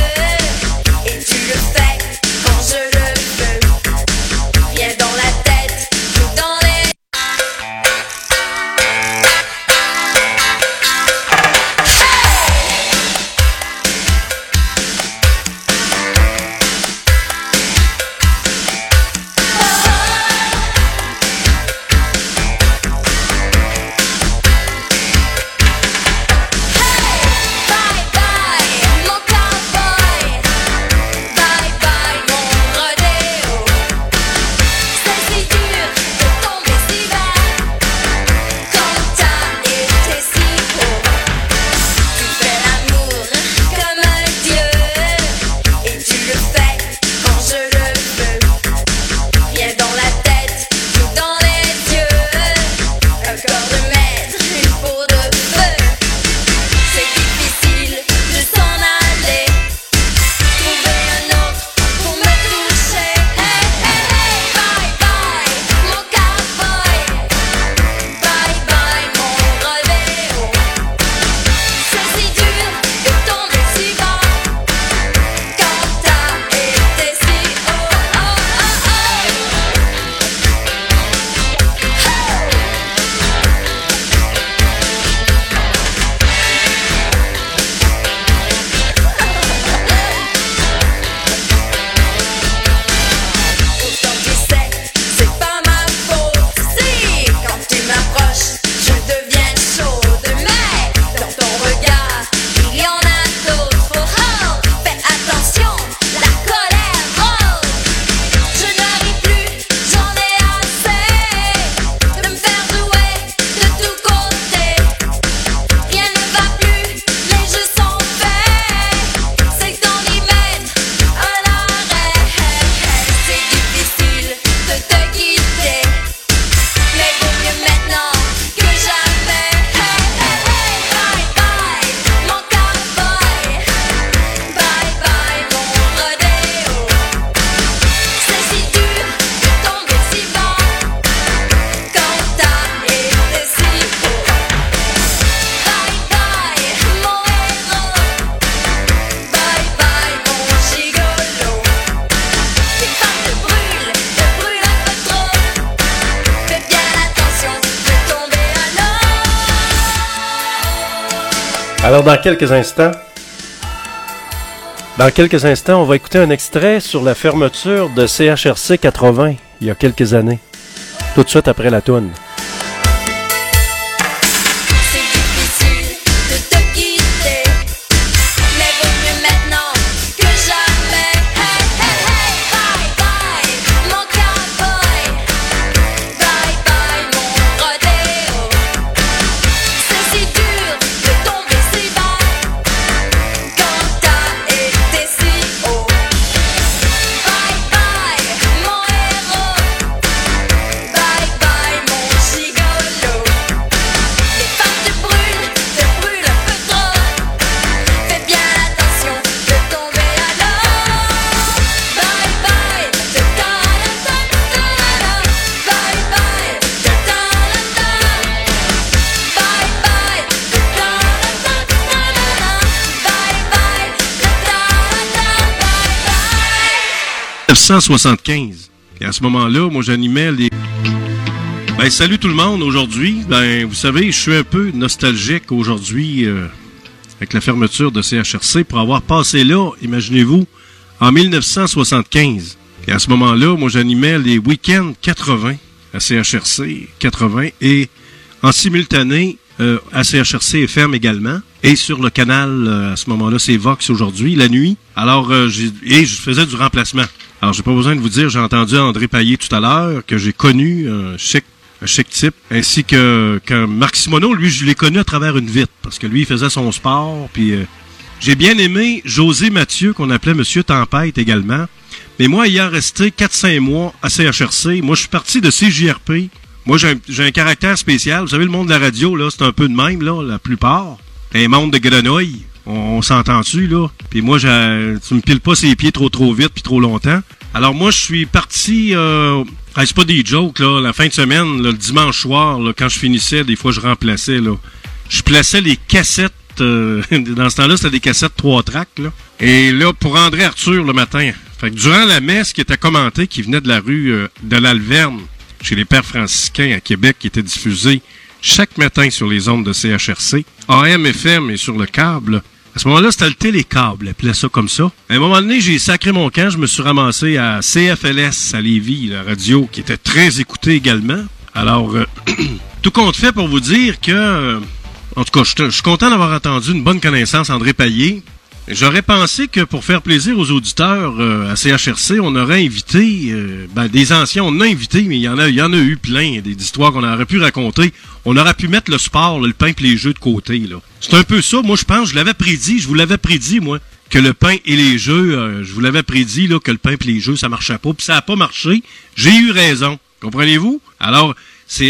Viens dans la tête. Alors, dans quelques instants, on va écouter un extrait sur la fermeture de CHRC 80, il y a quelques années. Tout de suite après la toune. Et à ce moment-là, moi, j'animais les... Ben, salut tout le monde. Aujourd'hui, ben, vous savez, je suis un peu nostalgique aujourd'hui avec la fermeture de CHRC pour avoir passé là, imaginez-vous, en 1975. Et à ce moment-là, moi, j'animais les week-ends 80 à CHRC 80 et en simultané à CHRC FM également. Et sur le canal, à ce moment-là, c'est Vox aujourd'hui, la nuit. Alors, je faisais du remplacement. Alors, j'ai pas besoin de vous dire, j'ai entendu André Payet tout à l'heure, que j'ai connu un chic type, ainsi que Marc Simoneau, lui, je l'ai connu à travers une vitre, parce que lui, il faisait son sport, puis j'ai bien aimé José Mathieu, qu'on appelait Monsieur Tempête également, mais moi, ayant resté 4-5 mois à CHRC, moi, je suis parti de CJRP, moi, j'ai un caractère spécial, vous savez, le monde de la radio, là, c'est un peu de même, là, la plupart, un monde de grenouilles. On s'entend-tu, là? Puis moi, tu me piles pas ses pieds trop vite puis trop longtemps. Alors moi, je suis parti... c'est pas des jokes, là. La fin de semaine, là, le dimanche soir, là, quand je finissais, des fois, je remplaçais, là. Je plaçais les cassettes... dans ce temps-là, c'était des cassettes 3 tracks, là. Et là, pour André Arthur, le matin. Fait que durant la messe qui était commentée, qui venait de la rue de l'Alverne, chez les Pères franciscains à Québec, qui était diffusée chaque matin sur les ondes de CHRC, AM, FM et sur le câble... À ce moment-là, c'était le télécâble, appelait ça comme ça. À un moment donné, j'ai sacré mon camp, je me suis ramassé à CFLS, à Lévis, la radio, qui était très écoutée également. Alors, tout compte fait pour vous dire que, en tout cas, je suis content d'avoir entendu une bonne connaissance André Payet. J'aurais pensé que pour faire plaisir aux auditeurs à CHRC, on aurait invité, des anciens, on en a invité, mais il y en a eu plein, des histoires qu'on aurait pu raconter. On aurait pu mettre le sport, le pain et les jeux de côté, là. C'est un peu ça, moi je pense, je vous l'avais prédit, moi, que le pain et les jeux, je vous l'avais prédit, là, que le pain et les jeux, ça marchait pas, puis ça a pas marché. J'ai eu raison, comprenez-vous? Alors, c'est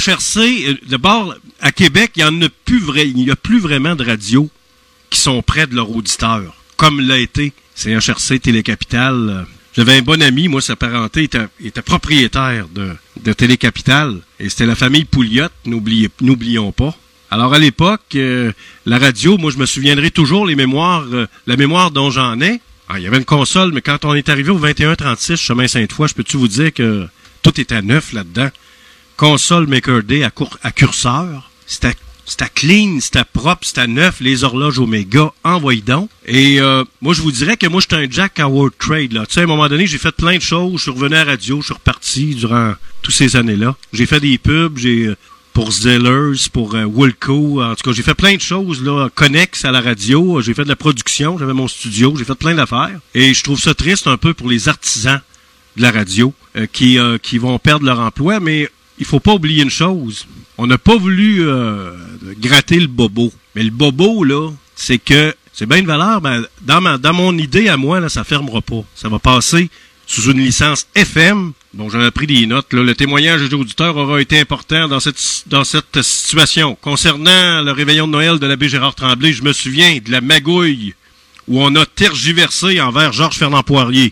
CHRC, d'abord, à Québec, il n'y a plus vraiment de radio qui sont près de leur auditeur, comme l'a été CHRC Télé-Capitale. J'avais un bon ami, moi, sa parenté était propriétaire de Télé-Capitale, et c'était la famille Pouliot, n'oublions pas. Alors, à l'époque, la radio, moi, je me souviendrai toujours la mémoire dont j'en ai. Ah, il y avait une console, mais quand on est arrivé au 2136 chemin Sainte-Foy, je peux-tu vous dire que tout était neuf là-dedans. Console Maker D à curseur. C'était clean, c'était propre, c'était neuf, les horloges Omega, envoyez donc. Et moi, je vous dirais que moi, j'étais un Jack à World Trade, là. Tu sais, à un moment donné, j'ai fait plein de choses, je suis revenu à la radio, je suis reparti durant toutes ces années-là. J'ai fait des pubs, pour Zellers, pour Wilco, en tout cas, j'ai fait plein de choses, là, connexes à la radio, j'ai fait de la production, j'avais mon studio, j'ai fait plein d'affaires. Et je trouve ça triste un peu pour les artisans de la radio qui vont perdre leur emploi, mais il faut pas oublier une chose. On n'a pas voulu gratter le bobo. Mais le bobo, là, c'est que c'est bien une valeur, mais dans mon idée à moi, là, ça fermera pas. Ça va passer sous une licence FM. Bon, j'en ai pris des notes, là. Le témoignage des auditeurs aura été important dans cette situation. Concernant le réveillon de Noël de l'abbé Gérard Tremblay, je me souviens de la magouille où on a tergiversé envers Georges Fernand Poirier.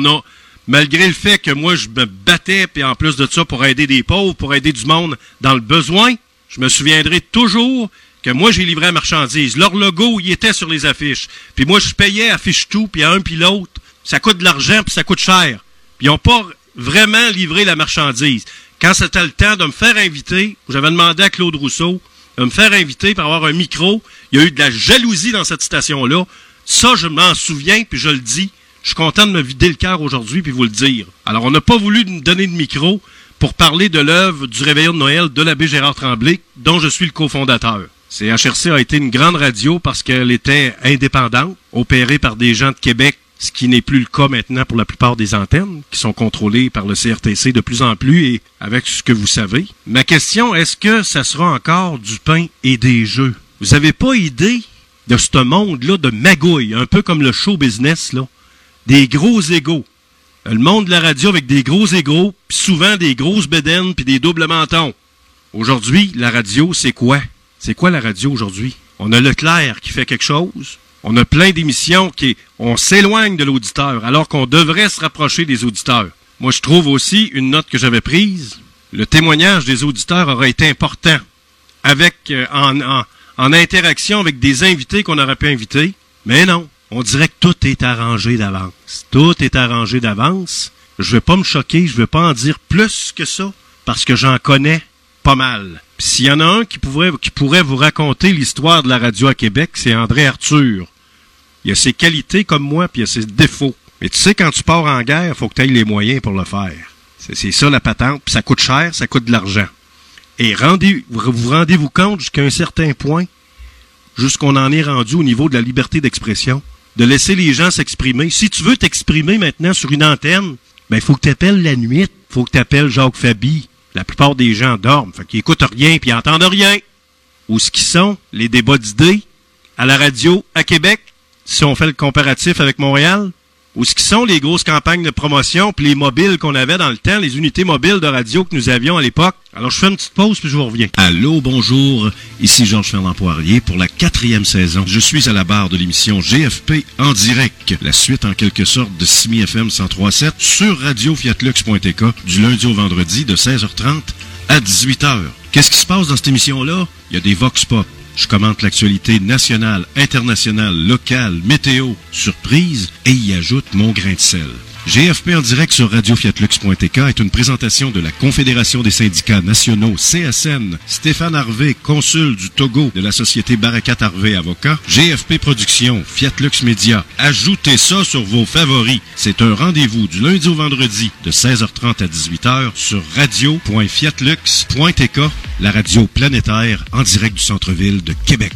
Malgré le fait que moi, je me battais, puis en plus de ça, pour aider des pauvres, pour aider du monde dans le besoin, je me souviendrai toujours que moi, j'ai livré la marchandise. Leur logo, il était sur les affiches. Puis moi, je payais affiche tout, puis à un puis l'autre. Ça coûte de l'argent, puis ça coûte cher. Puis ils n'ont pas vraiment livré la marchandise. Quand c'était le temps de me faire inviter, j'avais demandé à Claude Rousseau me faire inviter pour avoir un micro. Il y a eu de la jalousie dans cette station-là. Ça, je m'en souviens, puis je le dis. Je suis content de me vider le cœur aujourd'hui puis vous le dire. Alors, on n'a pas voulu me donner de micro pour parler de l'œuvre du Réveillon de Noël de l'abbé Gérard Tremblay, dont je suis le cofondateur. CHRC a été une grande radio parce qu'elle était indépendante, opérée par des gens de Québec, ce qui n'est plus le cas maintenant pour la plupart des antennes, qui sont contrôlées par le CRTC de plus en plus et avec ce que vous savez. Ma question, est-ce que ça sera encore du pain et des jeux? Vous avez pas idée de ce monde-là de magouille, un peu comme le show business, là? Des gros égos. Le monde de la radio avec des gros égos, puis souvent des grosses bédaines puis des doubles mentons. Aujourd'hui, la radio, c'est quoi? C'est quoi la radio aujourd'hui? On a Leclerc qui fait quelque chose. On a plein d'émissions on s'éloigne de l'auditeur, alors qu'on devrait se rapprocher des auditeurs. Moi, je trouve aussi une note que j'avais prise. Le témoignage des auditeurs aurait été important, avec en interaction avec des invités qu'on aurait pu inviter. Mais non. On dirait que tout est arrangé d'avance. Tout est arrangé d'avance. Je vais pas me choquer, je vais pas en dire plus que ça, parce que j'en connais pas mal. Puis s'il y en a un qui pourrait vous raconter l'histoire de la radio à Québec, c'est André Arthur. Il a ses qualités comme moi, puis il a ses défauts. Mais tu sais, quand tu pars en guerre, faut que tu aies les moyens pour le faire. C'est ça la patente, puis ça coûte cher, ça coûte de l'argent. Et vous rendez-vous compte jusqu'à un certain point, jusqu'on en est rendu au niveau de la liberté d'expression, de laisser les gens s'exprimer. Si tu veux t'exprimer maintenant sur une antenne, ben faut que tu appelles la nuit, faut que tu appelles Jacques Fabi. La plupart des gens dorment, fait qu'ils écoutent rien puis ils entendent rien. Où ce qu'ils sont, les débats d'idées, à la radio, à Québec, si on fait le comparatif avec Montréal, où ce qu'ils sont les grosses campagnes de promotion puis les mobiles qu'on avait dans le temps, les unités mobiles de radio que nous avions à l'époque. Alors, je fais une petite pause puis je vous reviens. Allô, bonjour. Ici Georges-Fernand Poirier pour la 4e saison. Je suis à la barre de l'émission GFP en direct. La suite, en quelque sorte, de Simi FM 103.7 sur radio-fiatlux.tk du lundi au vendredi de 16h30 à 18h. Qu'est-ce qui se passe dans cette émission-là? Il y a des vox pop. Je commente l'actualité nationale, internationale, locale, météo, surprise et y ajoute mon grain de sel. GFP en direct sur radio-fiatlux.tk est une présentation de la Confédération des syndicats nationaux CSN, Stéphane Harvey, consul du Togo de la société Barakat Harvey Avocat, GFP Productions, Fiatlux Média. Ajoutez ça sur vos favoris. C'est un rendez-vous du lundi au vendredi de 16h30 à 18h sur radio.fiatlux.tk, la radio planétaire en direct du centre-ville de Québec.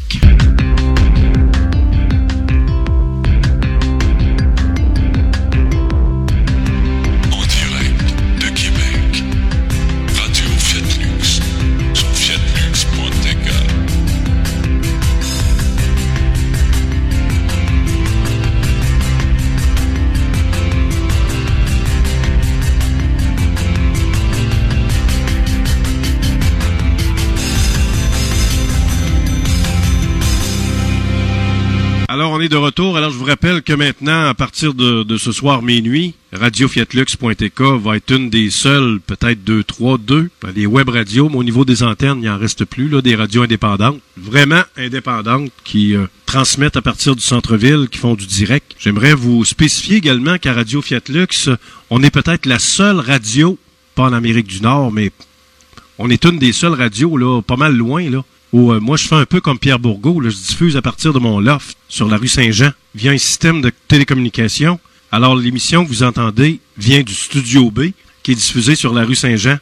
Alors, on est de retour. Alors, je vous rappelle que maintenant, à partir de ce soir minuit, radio-fiatlux.tk va être une des seules, peut-être deux, des web radios, mais au niveau des antennes, il n'en reste plus, là, des radios indépendantes, vraiment indépendantes, qui transmettent à partir du centre-ville, qui font du direct. J'aimerais vous spécifier également qu'à Radio Fiatlux, on est peut-être la seule radio, pas en Amérique du Nord, mais on est une des seules radios, là, pas mal loin, là, où moi, je fais un peu comme Pierre Bourgault, là, je diffuse à partir de mon loft sur la rue Saint-Jean via un système de télécommunication. Alors, l'émission que vous entendez vient du Studio B, qui est diffusé sur la rue Saint-Jean,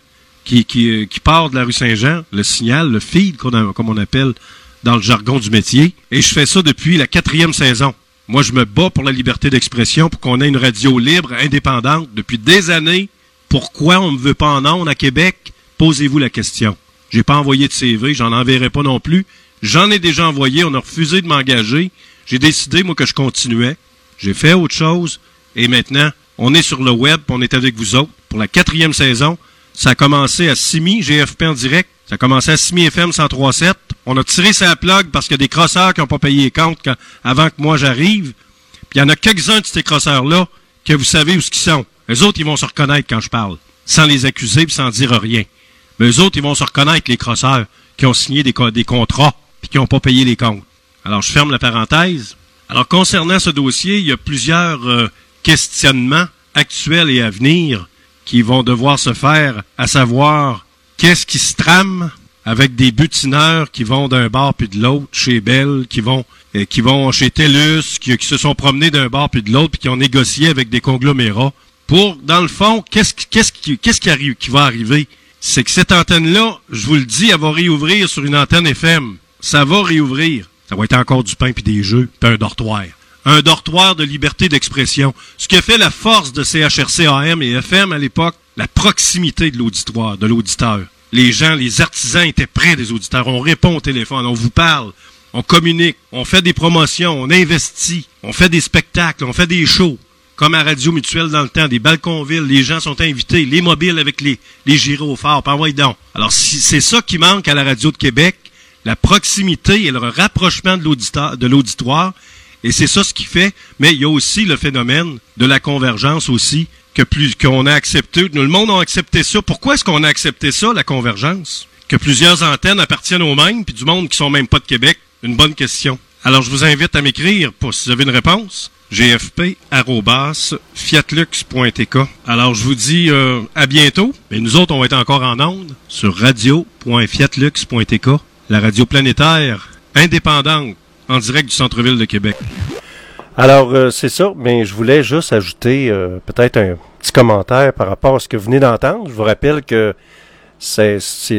qui part de la rue Saint-Jean, le signal, le feed, comme on appelle dans le jargon du métier. Et je fais ça depuis la 4e saison. Moi, je me bats pour la liberté d'expression, pour qu'on ait une radio libre, indépendante, depuis des années. Pourquoi on ne me veut pas en ondes à Québec? Posez-vous la question. J'ai pas envoyé de CV, j'en enverrai pas non plus. J'en ai déjà envoyé, on a refusé de m'engager. J'ai décidé, moi, que je continuais. J'ai fait autre chose. Et maintenant, on est sur le web, on est avec vous autres. Pour la 4e saison, ça a commencé à Simi, GFP en direct. Ça a commencé à Simi FM 103.7. On a tiré sa plug parce qu'il y a des crosseurs qui n'ont pas payé les comptes avant que moi j'arrive. Puis il y en a quelques-uns de ces crosseurs-là que vous savez où ce qu'ils sont. Eux autres, ils vont se reconnaître quand je parle, sans les accuser et sans dire rien. Mais eux autres, ils vont se reconnaître, les crosseurs, qui ont signé des contrats puis qui n'ont pas payé les comptes. Alors, je ferme la parenthèse. Alors, concernant ce dossier, il y a plusieurs questionnements actuels et à venir qui vont devoir se faire, à savoir, qu'est-ce qui se trame avec des butineurs qui vont d'un bar puis de l'autre, chez Bell, qui vont chez TELUS, qui se sont promenés d'un bar puis de l'autre, puis qui ont négocié avec des conglomérats. Pour, dans le fond, qu'est-ce qui va arriver? C'est que cette antenne-là, je vous le dis, elle va réouvrir sur une antenne FM. Ça va réouvrir. Ça va être encore du pain puis des jeux, puis un dortoir. Un dortoir de liberté d'expression. Ce qui a fait la force de CHRC AM et FM à l'époque, la proximité de l'auditeur. Les gens, les artisans étaient près des auditeurs. On répond au téléphone, on vous parle, on communique, on fait des promotions, on investit, on fait des spectacles, on fait des shows. Comme à Radio Mutuelle dans le temps, des balconvilles, les gens sont invités, les mobiles avec les gyrophares, par envoyez donc. Alors, c'est ça qui manque à la radio de Québec, la proximité et le rapprochement de l'auditoire, et c'est ça ce qui fait, mais il y a aussi le phénomène de la convergence aussi, qu'on a accepté, le monde a accepté ça. Pourquoi est-ce qu'on a accepté ça, la convergence? Que plusieurs antennes appartiennent aux mêmes, puis du monde qui sont même pas de Québec? Une bonne question. Alors, je vous invite à m'écrire pour si vous avez une réponse. gfp@fiatlux.tk. Alors, je vous dis à bientôt. Et nous autres, on va être encore en ondes sur radio.fiatlux.tk, la radio planétaire indépendante en direct du centre-ville de Québec. Alors, c'est ça, mais je voulais juste ajouter peut-être un petit commentaire par rapport à ce que vous venez d'entendre. Je vous rappelle que c'est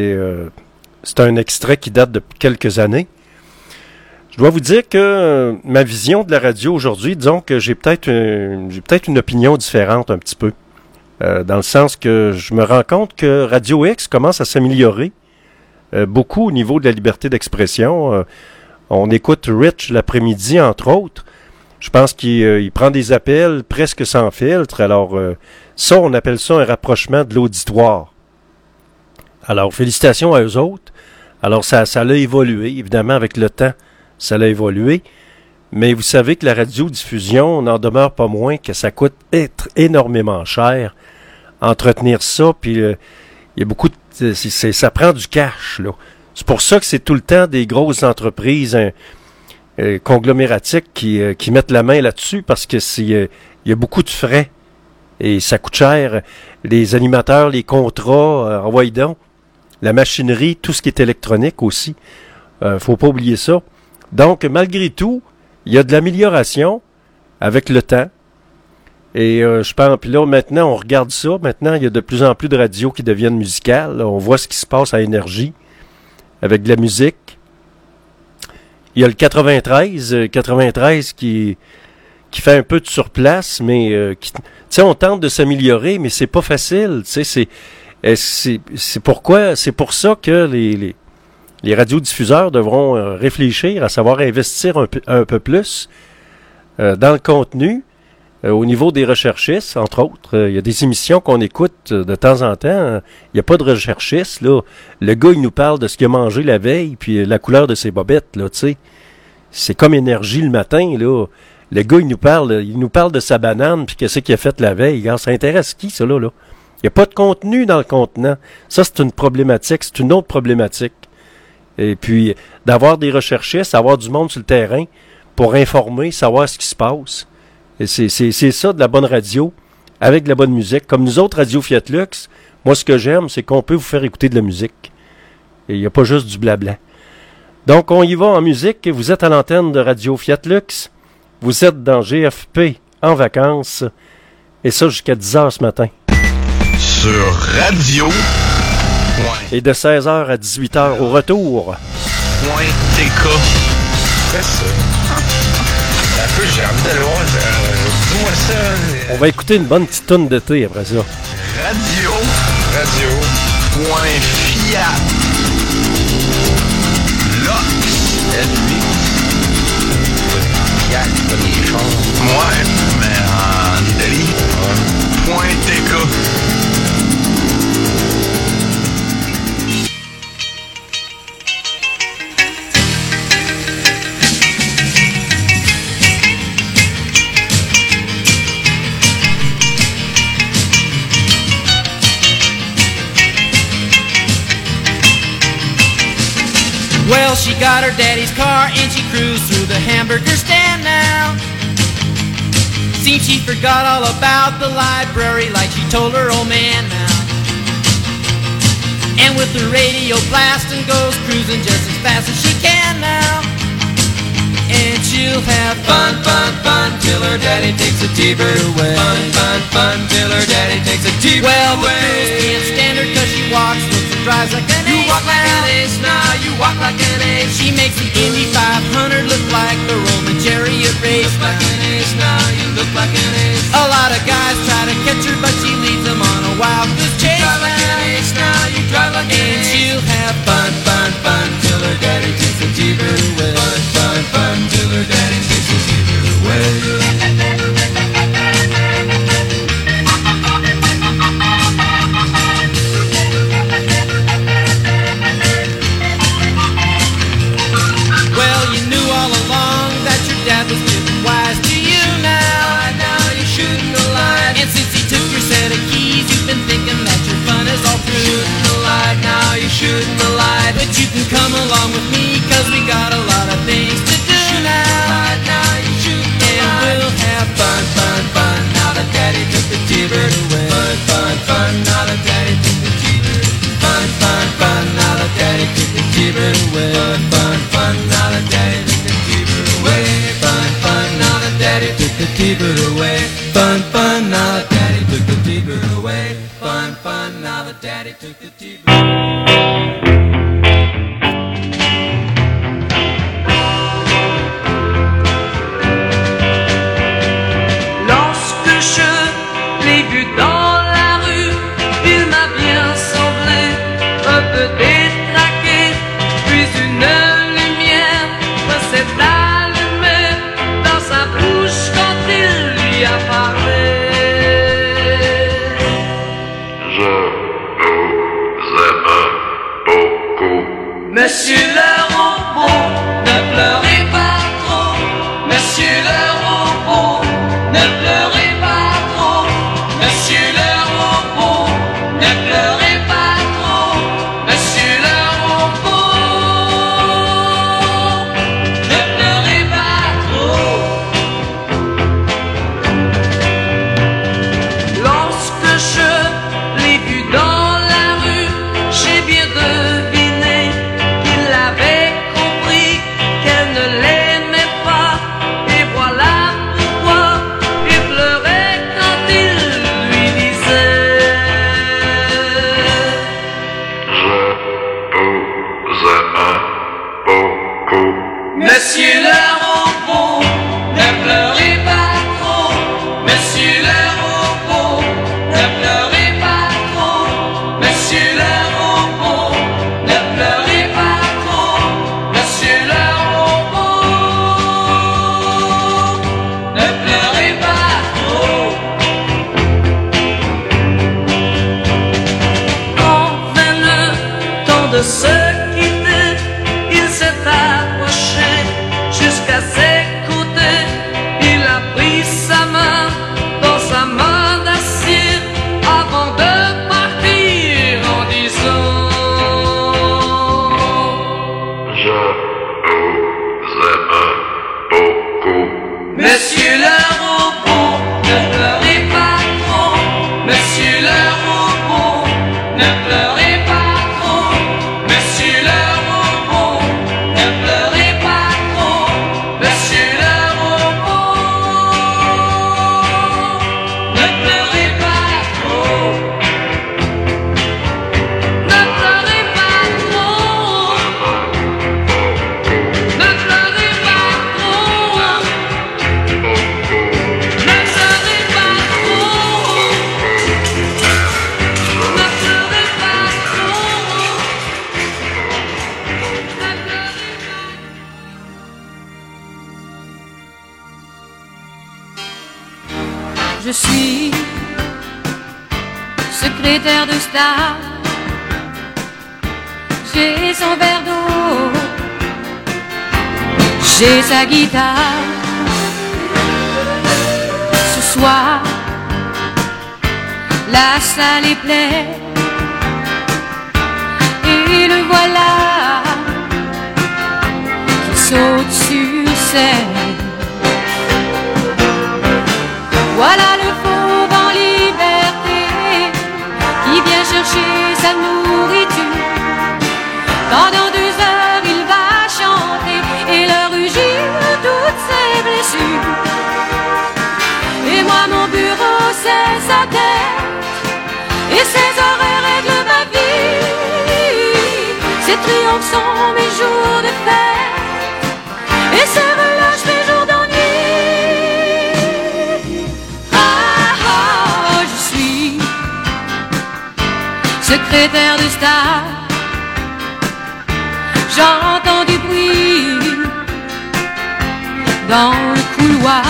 un extrait qui date de quelques années. Je dois vous dire que ma vision de la radio aujourd'hui, disons que j'ai peut-être une opinion différente un petit peu. Dans le sens que je me rends compte que Radio X commence à s'améliorer beaucoup au niveau de la liberté d'expression. On écoute Rich l'après-midi, entre autres. Je pense qu'il prend des appels presque sans filtre. Alors, ça, on appelle ça un rapprochement de l'auditoire. Alors, félicitations à eux autres. Alors, ça l'a évolué, évidemment, avec le temps. Ça l'a évolué. Mais vous savez que la radiodiffusion n'en demeure pas moins que ça coûte énormément cher. Entretenir ça, puis il y a beaucoup de... ça prend du cash, là. C'est pour ça que c'est tout le temps des grosses entreprises conglomératiques qui mettent la main là-dessus, parce que il y a beaucoup de frais. Et ça coûte cher. Les animateurs, les contrats, envoyez donc. La machinerie, tout ce qui est électronique aussi. Faut pas oublier ça. Donc, malgré tout, il y a de l'amélioration avec le temps. Et je pense, puis là, maintenant, on regarde ça. Maintenant, il y a de plus en plus de radios qui deviennent musicales. Là, on voit ce qui se passe à Énergie avec de la musique. Il y a le 93 qui fait un peu de surplace, mais tu sais, on tente de s'améliorer, mais c'est pas facile. Tu sais, c'est pour ça que les radiodiffuseurs devront réfléchir à savoir investir un peu plus dans le contenu, au niveau des recherchistes, entre autres. Il y a des émissions qu'on écoute de temps en temps. Il n'y a pas de recherchistes, là. Le gars, il nous parle de ce qu'il a mangé la veille, puis la couleur de ses bobettes, là, tu sais. C'est comme Énergie le matin, là. Le gars, il nous parle de sa banane, puis qu'est-ce qu'il a fait la veille. Alors, ça intéresse qui, ça, là? Il n'y a pas de contenu dans le contenant. Ça, c'est une problématique. C'est une autre problématique. Et puis, d'avoir des recherchistes, avoir du monde sur le terrain pour informer, savoir ce qui se passe. Et c'est ça de la bonne radio, avec de la bonne musique. Comme nous autres, Radio Fiat Lux, moi, ce que j'aime, c'est qu'on peut vous faire écouter de la musique. Et il n'y a pas juste du blabla. Donc, on y va en musique. Vous êtes à l'antenne de Radio Fiat Lux. Vous êtes dans GFP en vacances. Et ça jusqu'à 10h ce matin. Sur Radio. Et de 16h à 18h au retour. .tk. Fais ça. Un peu, j'ai envie d'aller voir. Dis-moi ça. On va écouter une bonne petite toune d'été après ça. Radio. Fiat. Lux. Fiat, pas des choses. Ouais, mais en Italie. .tk. Well, she got her daddy's car and she cruised through the hamburger stand now. Seems she forgot all about the library like she told her old man now. And with the radio blasting goes cruising just as fast as she can now. And she'll have fun, fun, fun till her daddy takes a T-bird away. Fun, fun, fun till her daddy takes a T-bird Well, away. the girls can't stand her 'cause she walks, looks and drives like an ace. You walk like an ace now, you walk like an ace. She makes the Indy 500 look like the Roman chariot race. Look like an ace now, you look like an ace. A lot of guys try to catch her, but she leads them on a wild goose chase. You drive like an ace now, you drive like an And ace. she'll have Fun, fun, fun till her daddy takes a T-bird away. Fun, fun, fun till her daddy takes a T-bird away. Well, you knew all along that your dad was getting wise to you now. Now you shouldn't have lied. And since he took your set of keys, you've been thinking that your fun is all through. Shouldn't have lied, now you shouldn't have lied. But you can come along with me, 'cause we got a lot of things to do now. Lied, now you shouldn't have And lied. we'll have Fun, fun, fun, now that daddy took the T-bird away. Fun, fun, fun, now that daddy took the T-bird. Fun, fun, fun, now that daddy took the T-bird away. Fun, fun, fun, now that daddy took the T-bird away. Fun, fun, now that daddy took the T-bird away. Fun, fun, now that daddy took the T-bird away. Fun, fun, now that daddy took the T-bird. Lorsque je l'ai vu dans la rue, il m'a bien semblé un peu détraqué. Puis une lumière s'est allumée dans sa bouche quand il lui a parlé. Je vous aime beaucoup. Monsieur le robot, ne pleurez pas trop. Monsieur le robot, ne pleurez pas trop. Monsieur le robot, ne pleurez pas trop. Monsieur le robot, ne pleurez pas trop. Lorsque je l'ai vu dans la rue, j'ai bien deviné qu'il avait compris qu'elle ne l'aimait pas. Et voilà pourquoi il pleurait quand il lui disait: Je vous aime beaucoup. Monsieur le robot, ne pleurez pas trop. Monsieur le robot, ne pleurez pas trop. Monsieur le robot, ne pleurez pas trop. Monsieur le robot, ne pleurez pas trop. Quand vint le temps de se quitter, il s'est approché jusqu'à ses côtés. Il a pris sa main dans sa main d'acier avant de partir en disant: Je vous aime beaucoup. Monsieur le robot, ne pleurez pas trop. Monsieur le robot, ne pleurez pas trop. Monsieur le robot, ne pleurez pas trop. Monsieur le robot, ne pleurez pas trop. Ne pleurez pas trop. Ne pleurez pas trop. Ne pleurez pas trop. Ne pleurez pas trop. Je suis secrétaire de star. J'ai son verre d'eau, j'ai sa guitare. Ce soir, la salle est pleine et le voilà qui saute sur scène. Voilà le fauve en liberté qui vient chercher sa nourriture sa tête. Et ses oreilles règlent ma vie. Ses triomphes sont mes jours de fête. Et ses relâches mes jours d'ennui. Ah ah, je suis secrétaire de star. J'entends du bruit dans le couloir.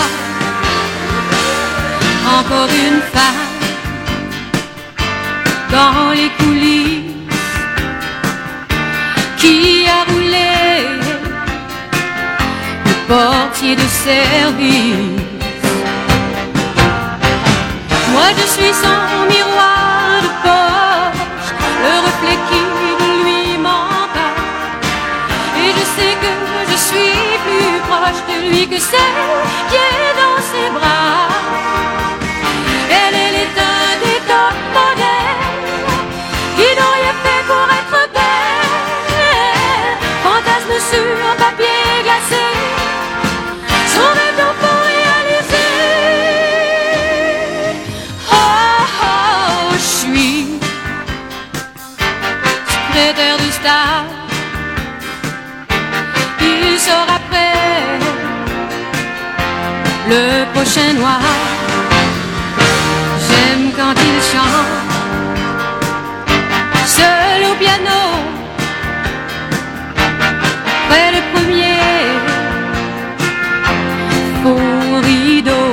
Encore une femme dans les coulisses qui a roulé le portier de service. Moi je suis son miroir de poche, le reflet qui de lui m'empare. Et je sais que je suis plus proche de lui que celle qui est dans ses bras. Elle est un des top modèles qui n'ont rien fait pour être belle. Fantasme sur papier glacé, son rêve d'enfant réalisé. Oh oh, je suis secrétaire de star. Il sort après le prochain noir. J'aime quand il chante seul au piano, près le premier faux rideau.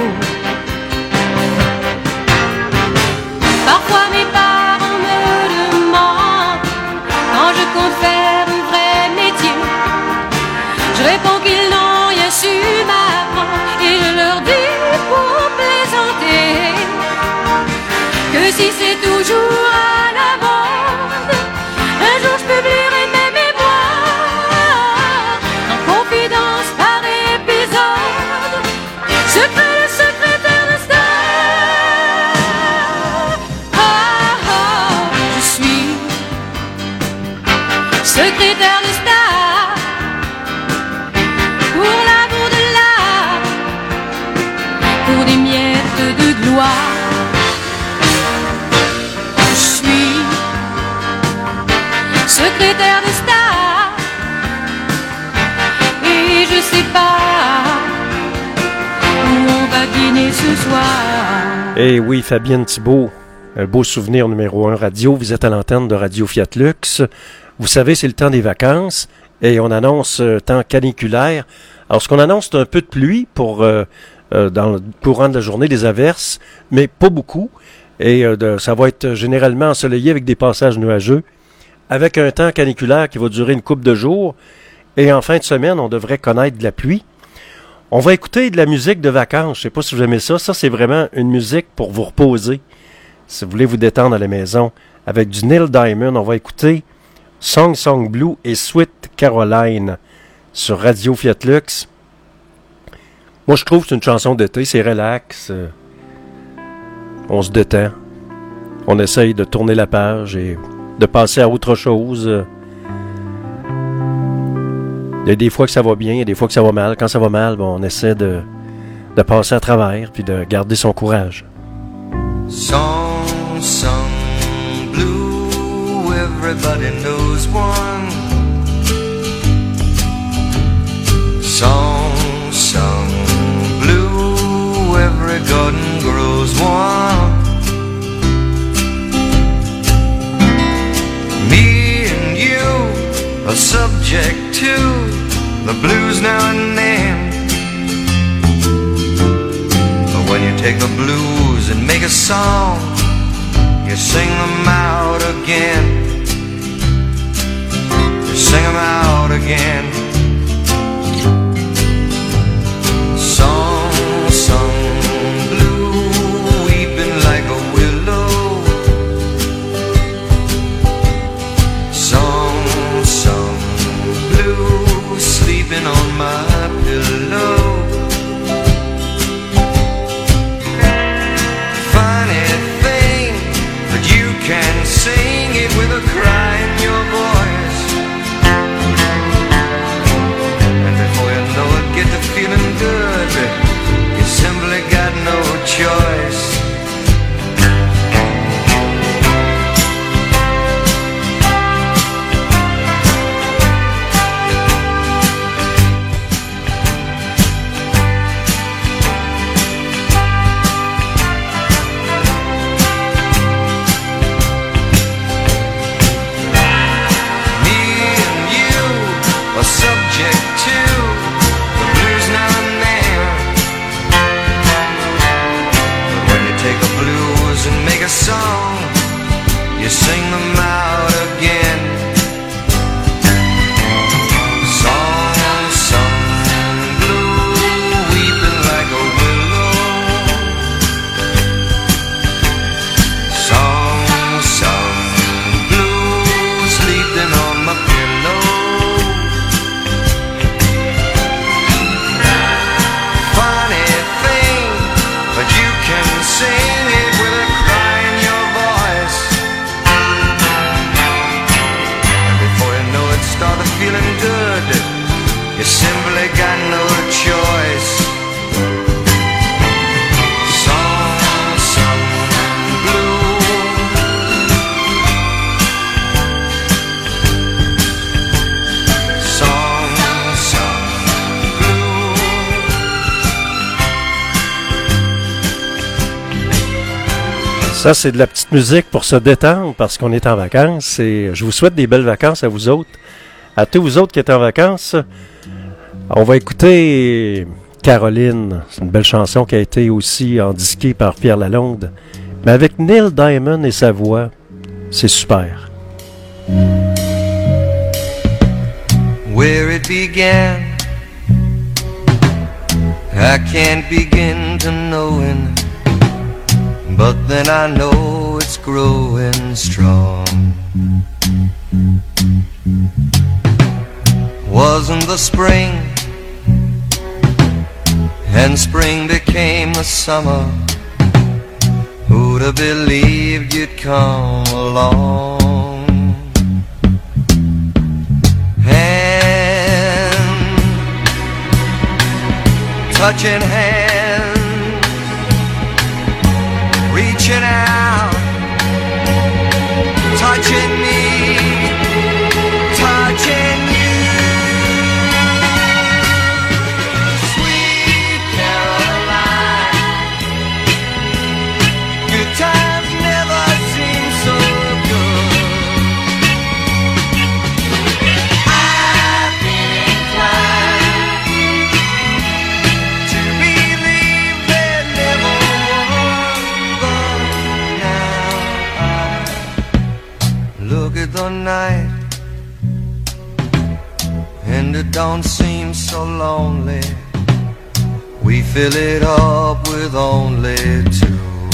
Parfois mes parents me demandent quand je compte faire un vrai métier. Je réponds qu'ils n'ont rien su m'apprendre et je leur dis pour plaisanter que si c'est toujours à la mode, un jour je publierai mes mémoires en confidence par épisode. Secret le secrétaire de star. Ah ah, je suis secrétaire de star pour l'amour de l'art, pour des miettes de gloire. Secrétaire de star. Et je sais pas où on va dîner ce soir. Eh oui, Fabienne Thibault, un beau souvenir numéro 1 radio. Vous êtes à l'antenne de Radio Fiat Lux. Vous savez, c'est le temps des vacances et on annonce temps caniculaire. Alors, ce qu'on annonce, c'est un peu de pluie pour dans le courant de la journée, des averses, mais pas beaucoup. Et ça va être généralement ensoleillé avec des passages nuageux, avec un temps caniculaire qui va durer une couple de jours. Et en fin de semaine, on devrait connaître de la pluie. On va écouter de la musique de vacances. Je ne sais pas si vous aimez ça. Ça, c'est vraiment une musique pour vous reposer. Si vous voulez vous détendre à la maison. Avec du Neil Diamond, on va écouter Song Song Blue et Sweet Caroline sur Radio Fiat Lux. Moi, je trouve que c'est une chanson d'été. C'est relax. On se détend. On essaye de tourner la page et de passer à autre chose. Il y a des fois que ça va bien, il y a des fois que ça va mal. Quand ça va mal, bon, on essaie de passer à travers puis de garder son courage. Song sung blue, everybody knows one. Song sung blue, every garden grows one. Me and you are subject to the blues now and then. But when you take the blues and make a song, you sing them out again. You sing them out again. Song sung blue, weeping like a willow. Song sung blue, sleeping on my pillow. Funny thing that you can sing it with a cry in your voice. song, you sing them out again. Song sung blue, weeping like a willow. Song sung blue, sleeping on my pillow. Funny thing, but you can sing it with a cry in your voice. And before you know it, started feeling good. You simply got no choice. Song sung blue. Song sung blue. Ça, c'est de la petite musique pour se détendre parce qu'on est en vacances. Et je vous souhaite des belles vacances à vous autres. À tous vous autres qui êtes en vacances, on va écouter Caroline. C'est une belle chanson qui a été aussi endisquée par Pierre Lalonde. Mais avec Neil Diamond et sa voix, c'est super. Where it began, I can't begin to knowing, but then I know it's growing strong. Wasn't the spring, and spring became the summer. Who'd have believed you'd come along? Hand, touching hand, reaching out, touching me, touching you. Sweet Caroline, good times never seem so good. I've been inclined to believe there never was, but now I look at the night and it don't seem so lonely. We fill it up with only two.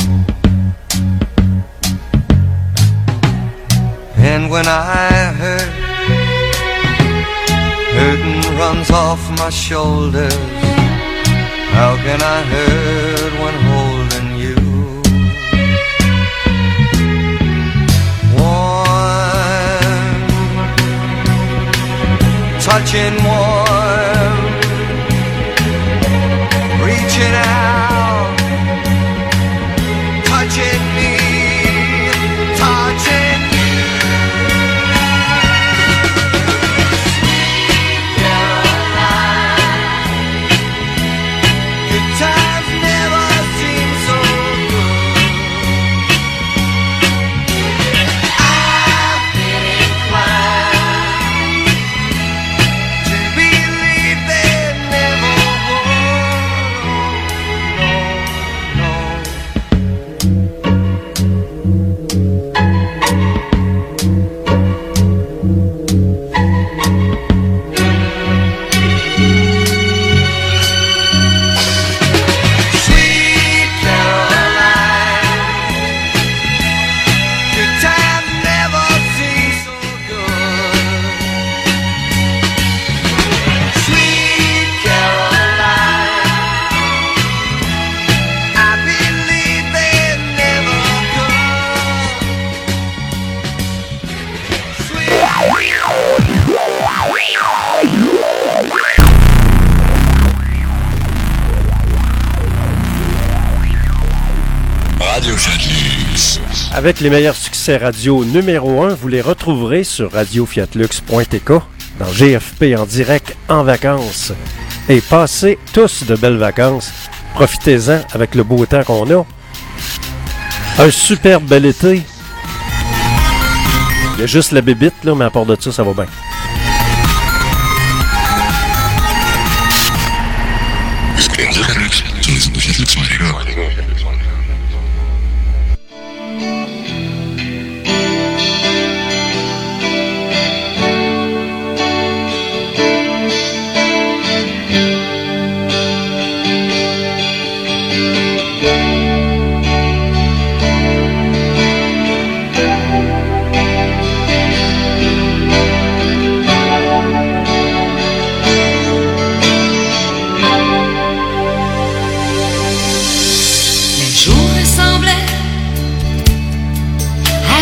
And when I hurt, hurting runs off my shoulders. How can I hurt when holding you? Warm, touching warm, reaching out, touching me, touching you. Good times never seem so good. I've been inclined to believe there never Sweet Caroline, good times never seem so good. Sweet Caroline, I believe they never Radio Fiatlux. Avec les meilleurs succès radio numéro 1, vous les retrouverez sur radiofiatlux.tk dans GFP en direct en vacances. Et passez tous de belles vacances. Profitez-en avec le beau temps qu'on a. Un superbe bel été. Il y a juste la bébite, là, mais à part de ça, ça va bien. Fiatlux, sur les ondes de Fiatlux.tk.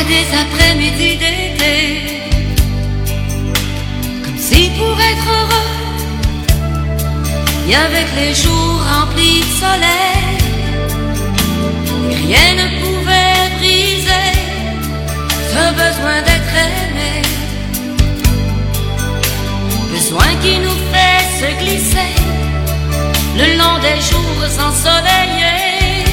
à des après-midi d'été, comme si pour être heureux, il y avait que les jours remplis de soleil, et rien ne pouvait briser ce besoin d'être aimé, besoin qui nous fait se glisser le long des jours ensoleillés.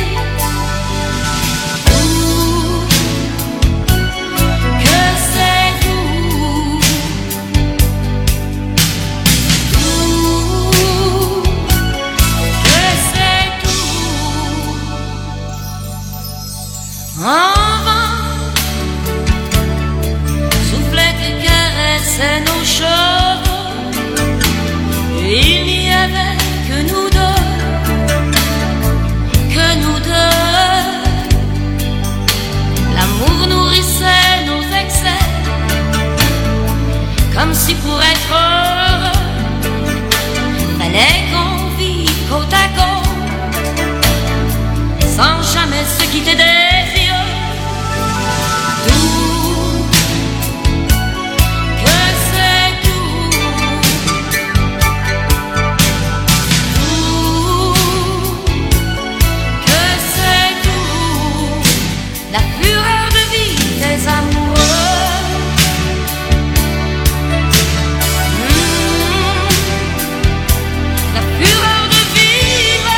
En vent, soufflait et caressait nos cheveux, et il n'y avait que nous deux, L'amour nourrissait nos excès, comme si pour être heureux, fallait qu'on vive côte à côte, sans jamais se quitter des yeux. La fureur de vie des amoureux. La fureur de vivre.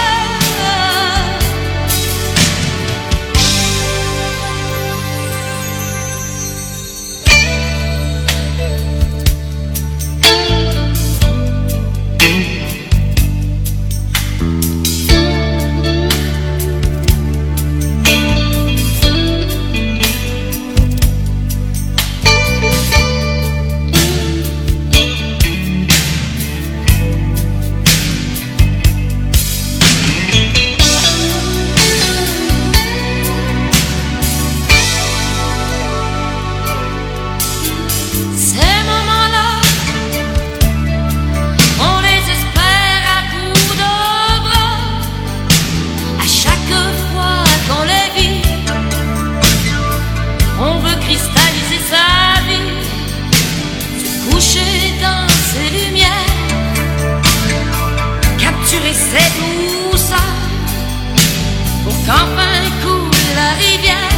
Qu'enfin coule la rivière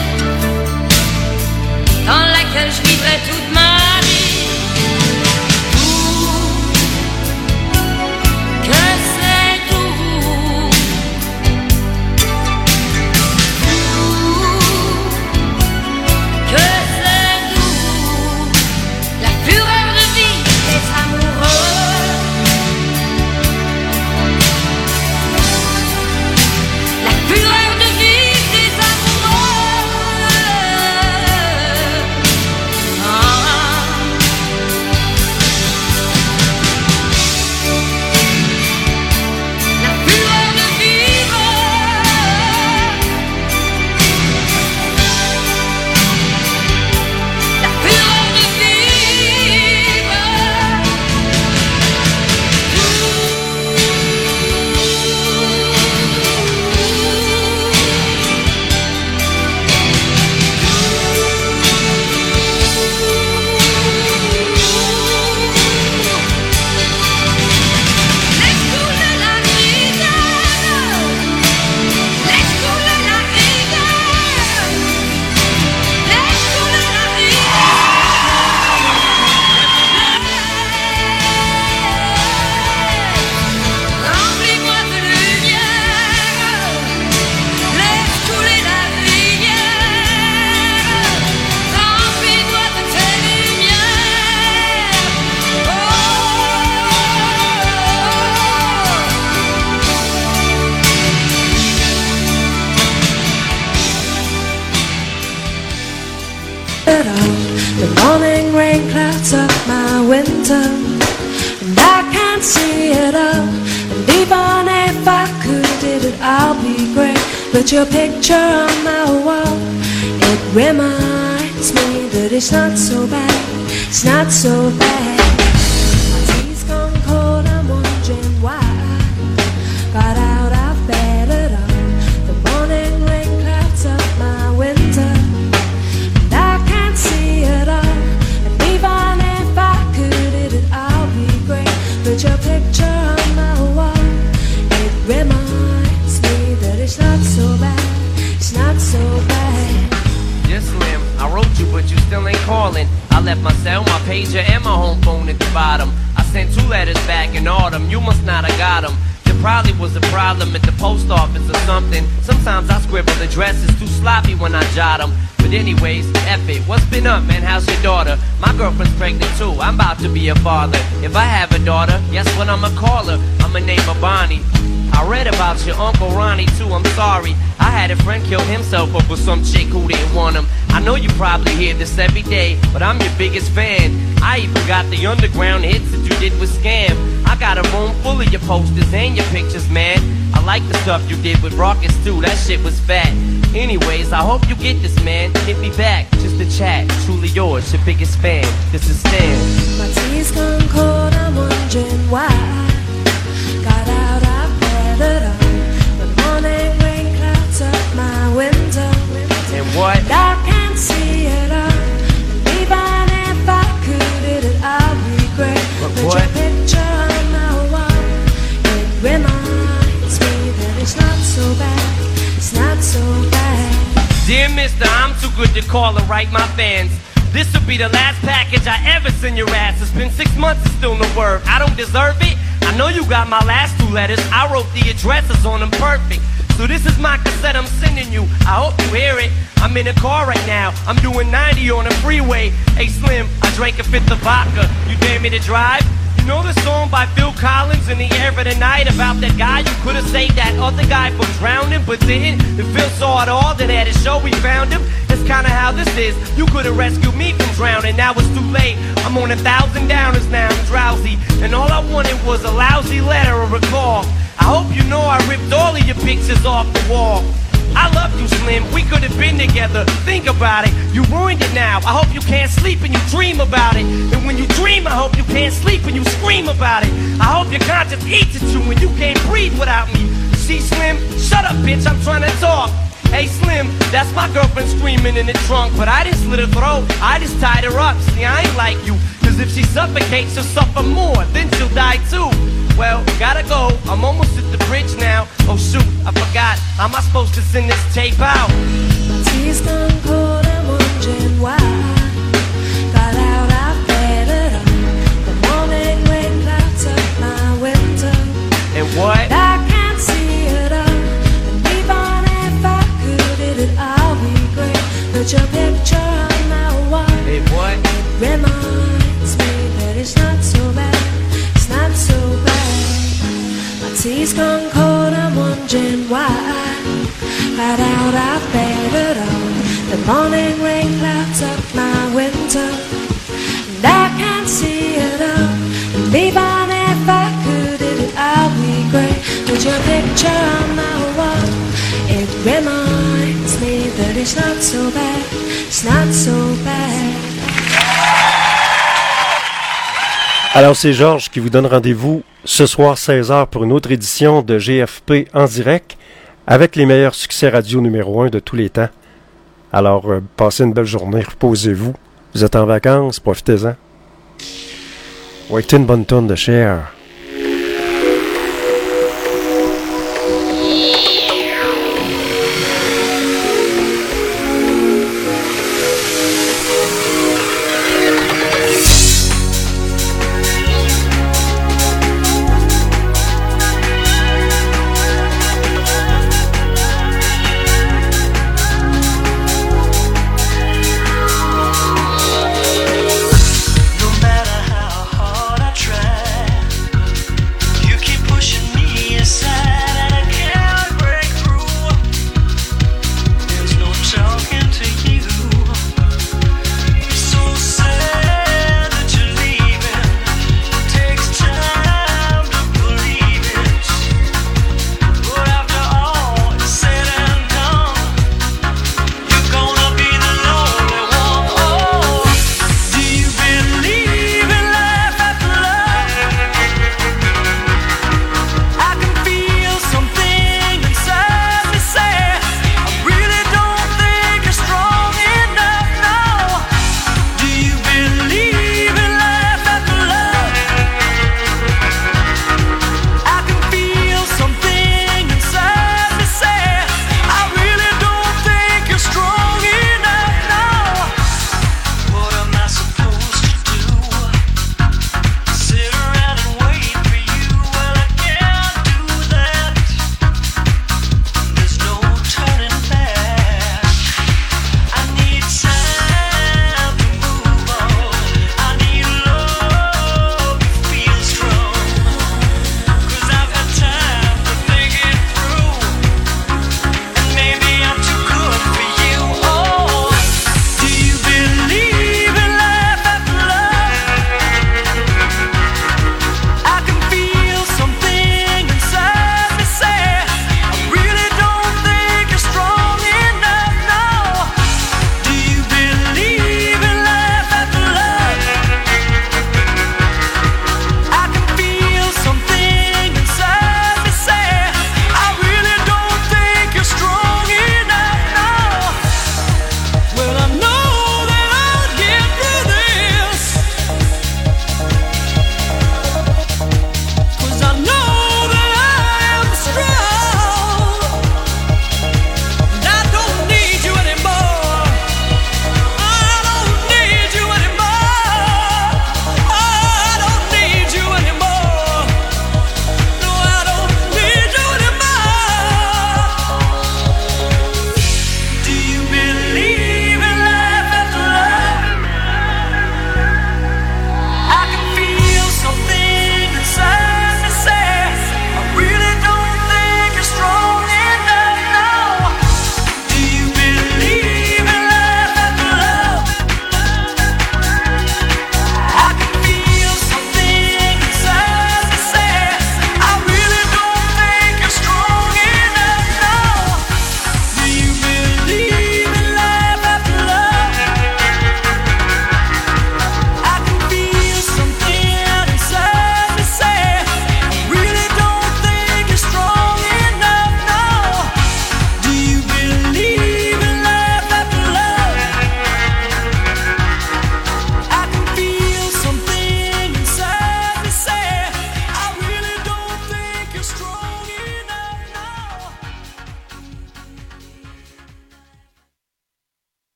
dans laquelle je vivrai toute ma vie. Que c'est doux, que c'est doux, la fureur de vie des amoureux. La fureur de vie des amoureux. La fureur de vivre. La fureur de vivre. Laisse couler la rivière, laisse couler la rivière, laisse couler la rivière. Remplis-moi de lumière, laisse couler la rivière. Remplis-moi de tes lumières. The morning rain clouds up my window, and I can't see it all. And even if I could, it'd all be great. But your picture on my wall, it reminds me that it's not so bad. It's not so bad. My tea's gone cold, I'm wondering why I got out of bed at all. The morning rain clouds up my window, and I can't calling. I left my cell, my pager, and my home phone at the bottom. I sent 2 letters back in autumn, you must not have got them. There probably was a problem at the post office or something. Sometimes I scribble addresses too sloppy when I jot them. But anyways, F it, what's been up, man, how's your daughter? My girlfriend's pregnant too, I'm about to be a father. If I have a daughter, guess what I'ma call her? I'ma name her Bonnie. I read about your Uncle Ronnie too, I'm sorry. I had a friend kill himself over some chick who didn't want him. I know you probably hear this every day, but I'm your biggest fan. I even got the underground hits that you did with Scam. I got a room full of your posters and your pictures, man. I like the stuff you did with Rockets too, that shit was fat. Anyways, I hope you get this, man. Hit me back, just a chat. Truly yours, your biggest fan. This is Stan. My tea's gone cold, I'm wondering why. Got out, I bedded up. The morning rain clouds up my window. And what? I can't see it all. And even if I could, I'll regret. But what? Your picture on my wall, it reminds me that it's not so bad. It's not so bad. Dear mister, I'm too good to call or write my fans. This will be the last package I ever send your ass. It's been 6 months and still no word. I don't deserve it. I know you got my last 2 letters. I wrote the addresses on them perfect. So this is my cassette I'm sending you. I hope you hear it. I'm in a car right now. I'm doing 90 on the freeway. Hey Slim, I drank a 5th of vodka. You dare me to drive? You know the song by Phil Collins, In the Air of the Night, about that guy you could have saved that other guy from drowning, but didn't? If Phil saw it all, then at his show we found him. That's kinda how this is. You could have rescued me from drowning, now it's too late. I'm on 1,000 downers now, I'm drowsy, and all I wanted was a lousy letter or a call. I hope you know I ripped all of your pictures off the wall. I love you, Slim, we could have been together. Think about it, you ruined it now. I hope you can't sleep and you dream about it. And when you dream, I hope you can't sleep and you scream about it. I hope your conscience eats at you and you can't breathe without me. See, Slim, shut up, bitch, I'm trying to talk. Hey, Slim, that's my girlfriend screaming in the trunk. But I didn't slit her throat, I just tied her up. See, I ain't like you, cause if she suffocates, she'll suffer more, then she'll die too. Well, gotta go, I'm almost at the bridge now. Oh shoot, I forgot, how am I supposed to send this tape out? My tea's gone cold, I'm wondering why. Got out, I bedded up. The morning rain clouds up my window. And what? I can't see it all. And even if I could, I'll regret. But your picture on my wall, It what? it reminds me that it's not so bad. It's not so bad. My tea's gone cold, I'm wondering why. Got out, I bedded up. The morning rain clouds up my window. And I can't see it all. And even if I could, I'll regret. With your picture on my wall, it reminds me that it's not so bad. It's not so bad. Alors, c'est Georges qui vous donne rendez-vous ce soir 16h pour une autre édition de GFP en direct avec les meilleurs succès radio numéro 1 de tous les temps. Alors, passez une belle journée, reposez-vous. Vous êtes en vacances, profitez-en. Ouais, écoutez une bonne tonne de Cher. No matter how hard I try,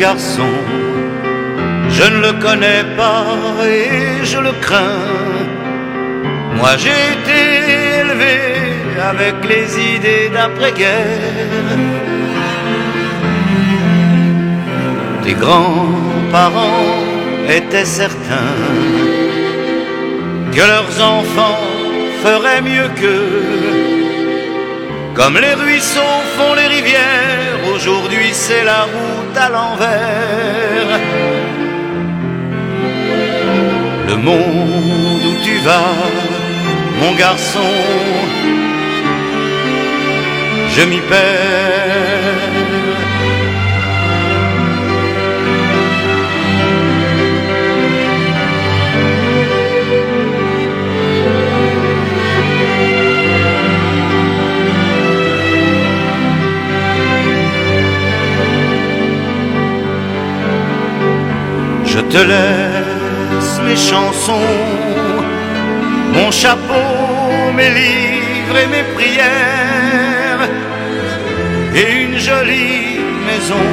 garçon, je ne le connais pas et je le crains. Moi j'ai été élevé avec les idées d'après-guerre. Tes grands-parents étaient certains que leurs enfants feraient mieux qu'eux. Comme les ruisseaux font les rivières, aujourd'hui c'est la route à l'envers. Le monde où tu vas, mon garçon, je m'y perds. Je te laisse mes chansons, mon chapeau, mes livres et mes prières, et une jolie maison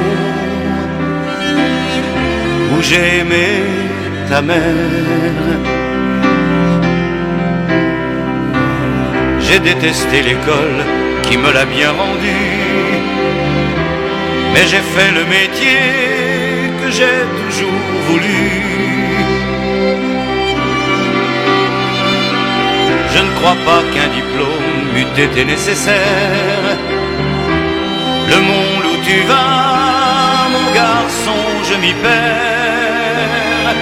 où j'ai aimé ta mère. J'ai détesté l'école qui me l'a bien rendu, mais j'ai fait le métier que j'ai toujours voulu. Je ne crois pas qu'un diplôme eût été nécessaire. Le monde où tu vas, mon garçon, je m'y perds.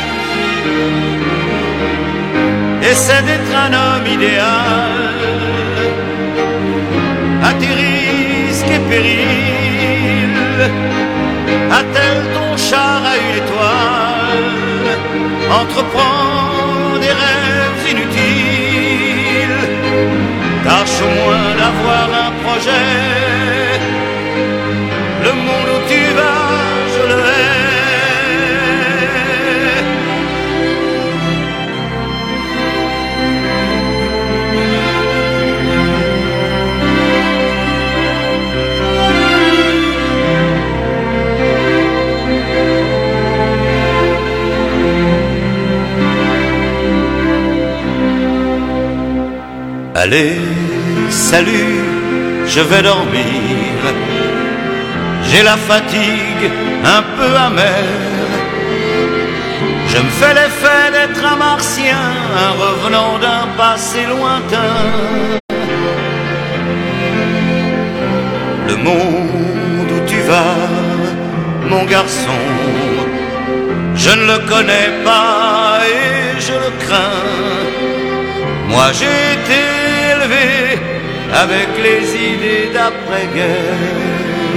Essaie d'être un homme idéal, à tes risques et périls. Attelle ton char à une étoile, entreprends des rêves inutiles. Tâche au moins d'avoir un projet. Le monde où tu vas, je le hais. Allez, salut, je vais dormir. J'ai la fatigue un peu amère. Je me fais l'effet d'être un martien, un revenant d'un passé lointain. Le monde où tu vas, mon garçon, je ne le connais pas et je le crains. Moi j'ai été élevé avec les idées d'après-guerre.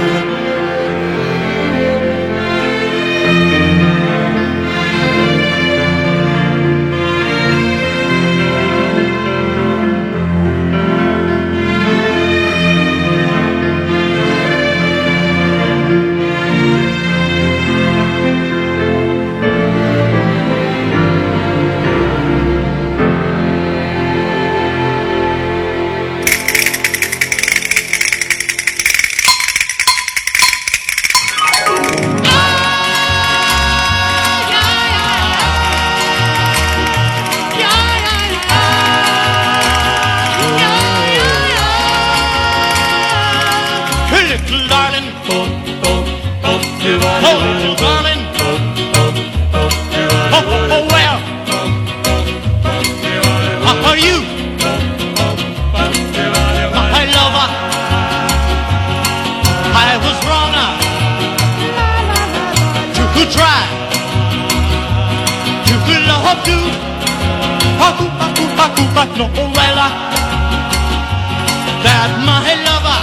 That my lover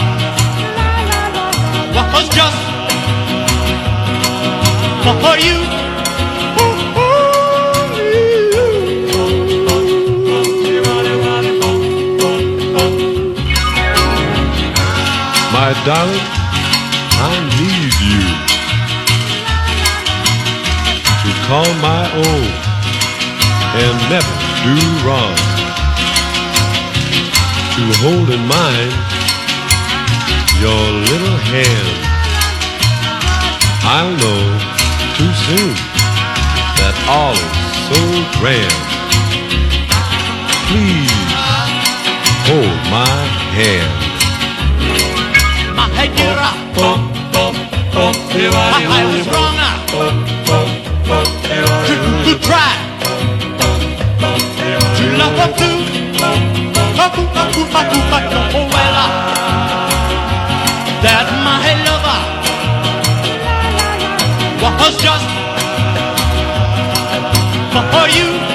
was just for you. My darling, I need you to call my own and never do wrong. To hold in mind your little hand. I'll know too soon that all is so grand. Please hold my hand. My head get up. I was wrong to try to love up to that my lover was just for you.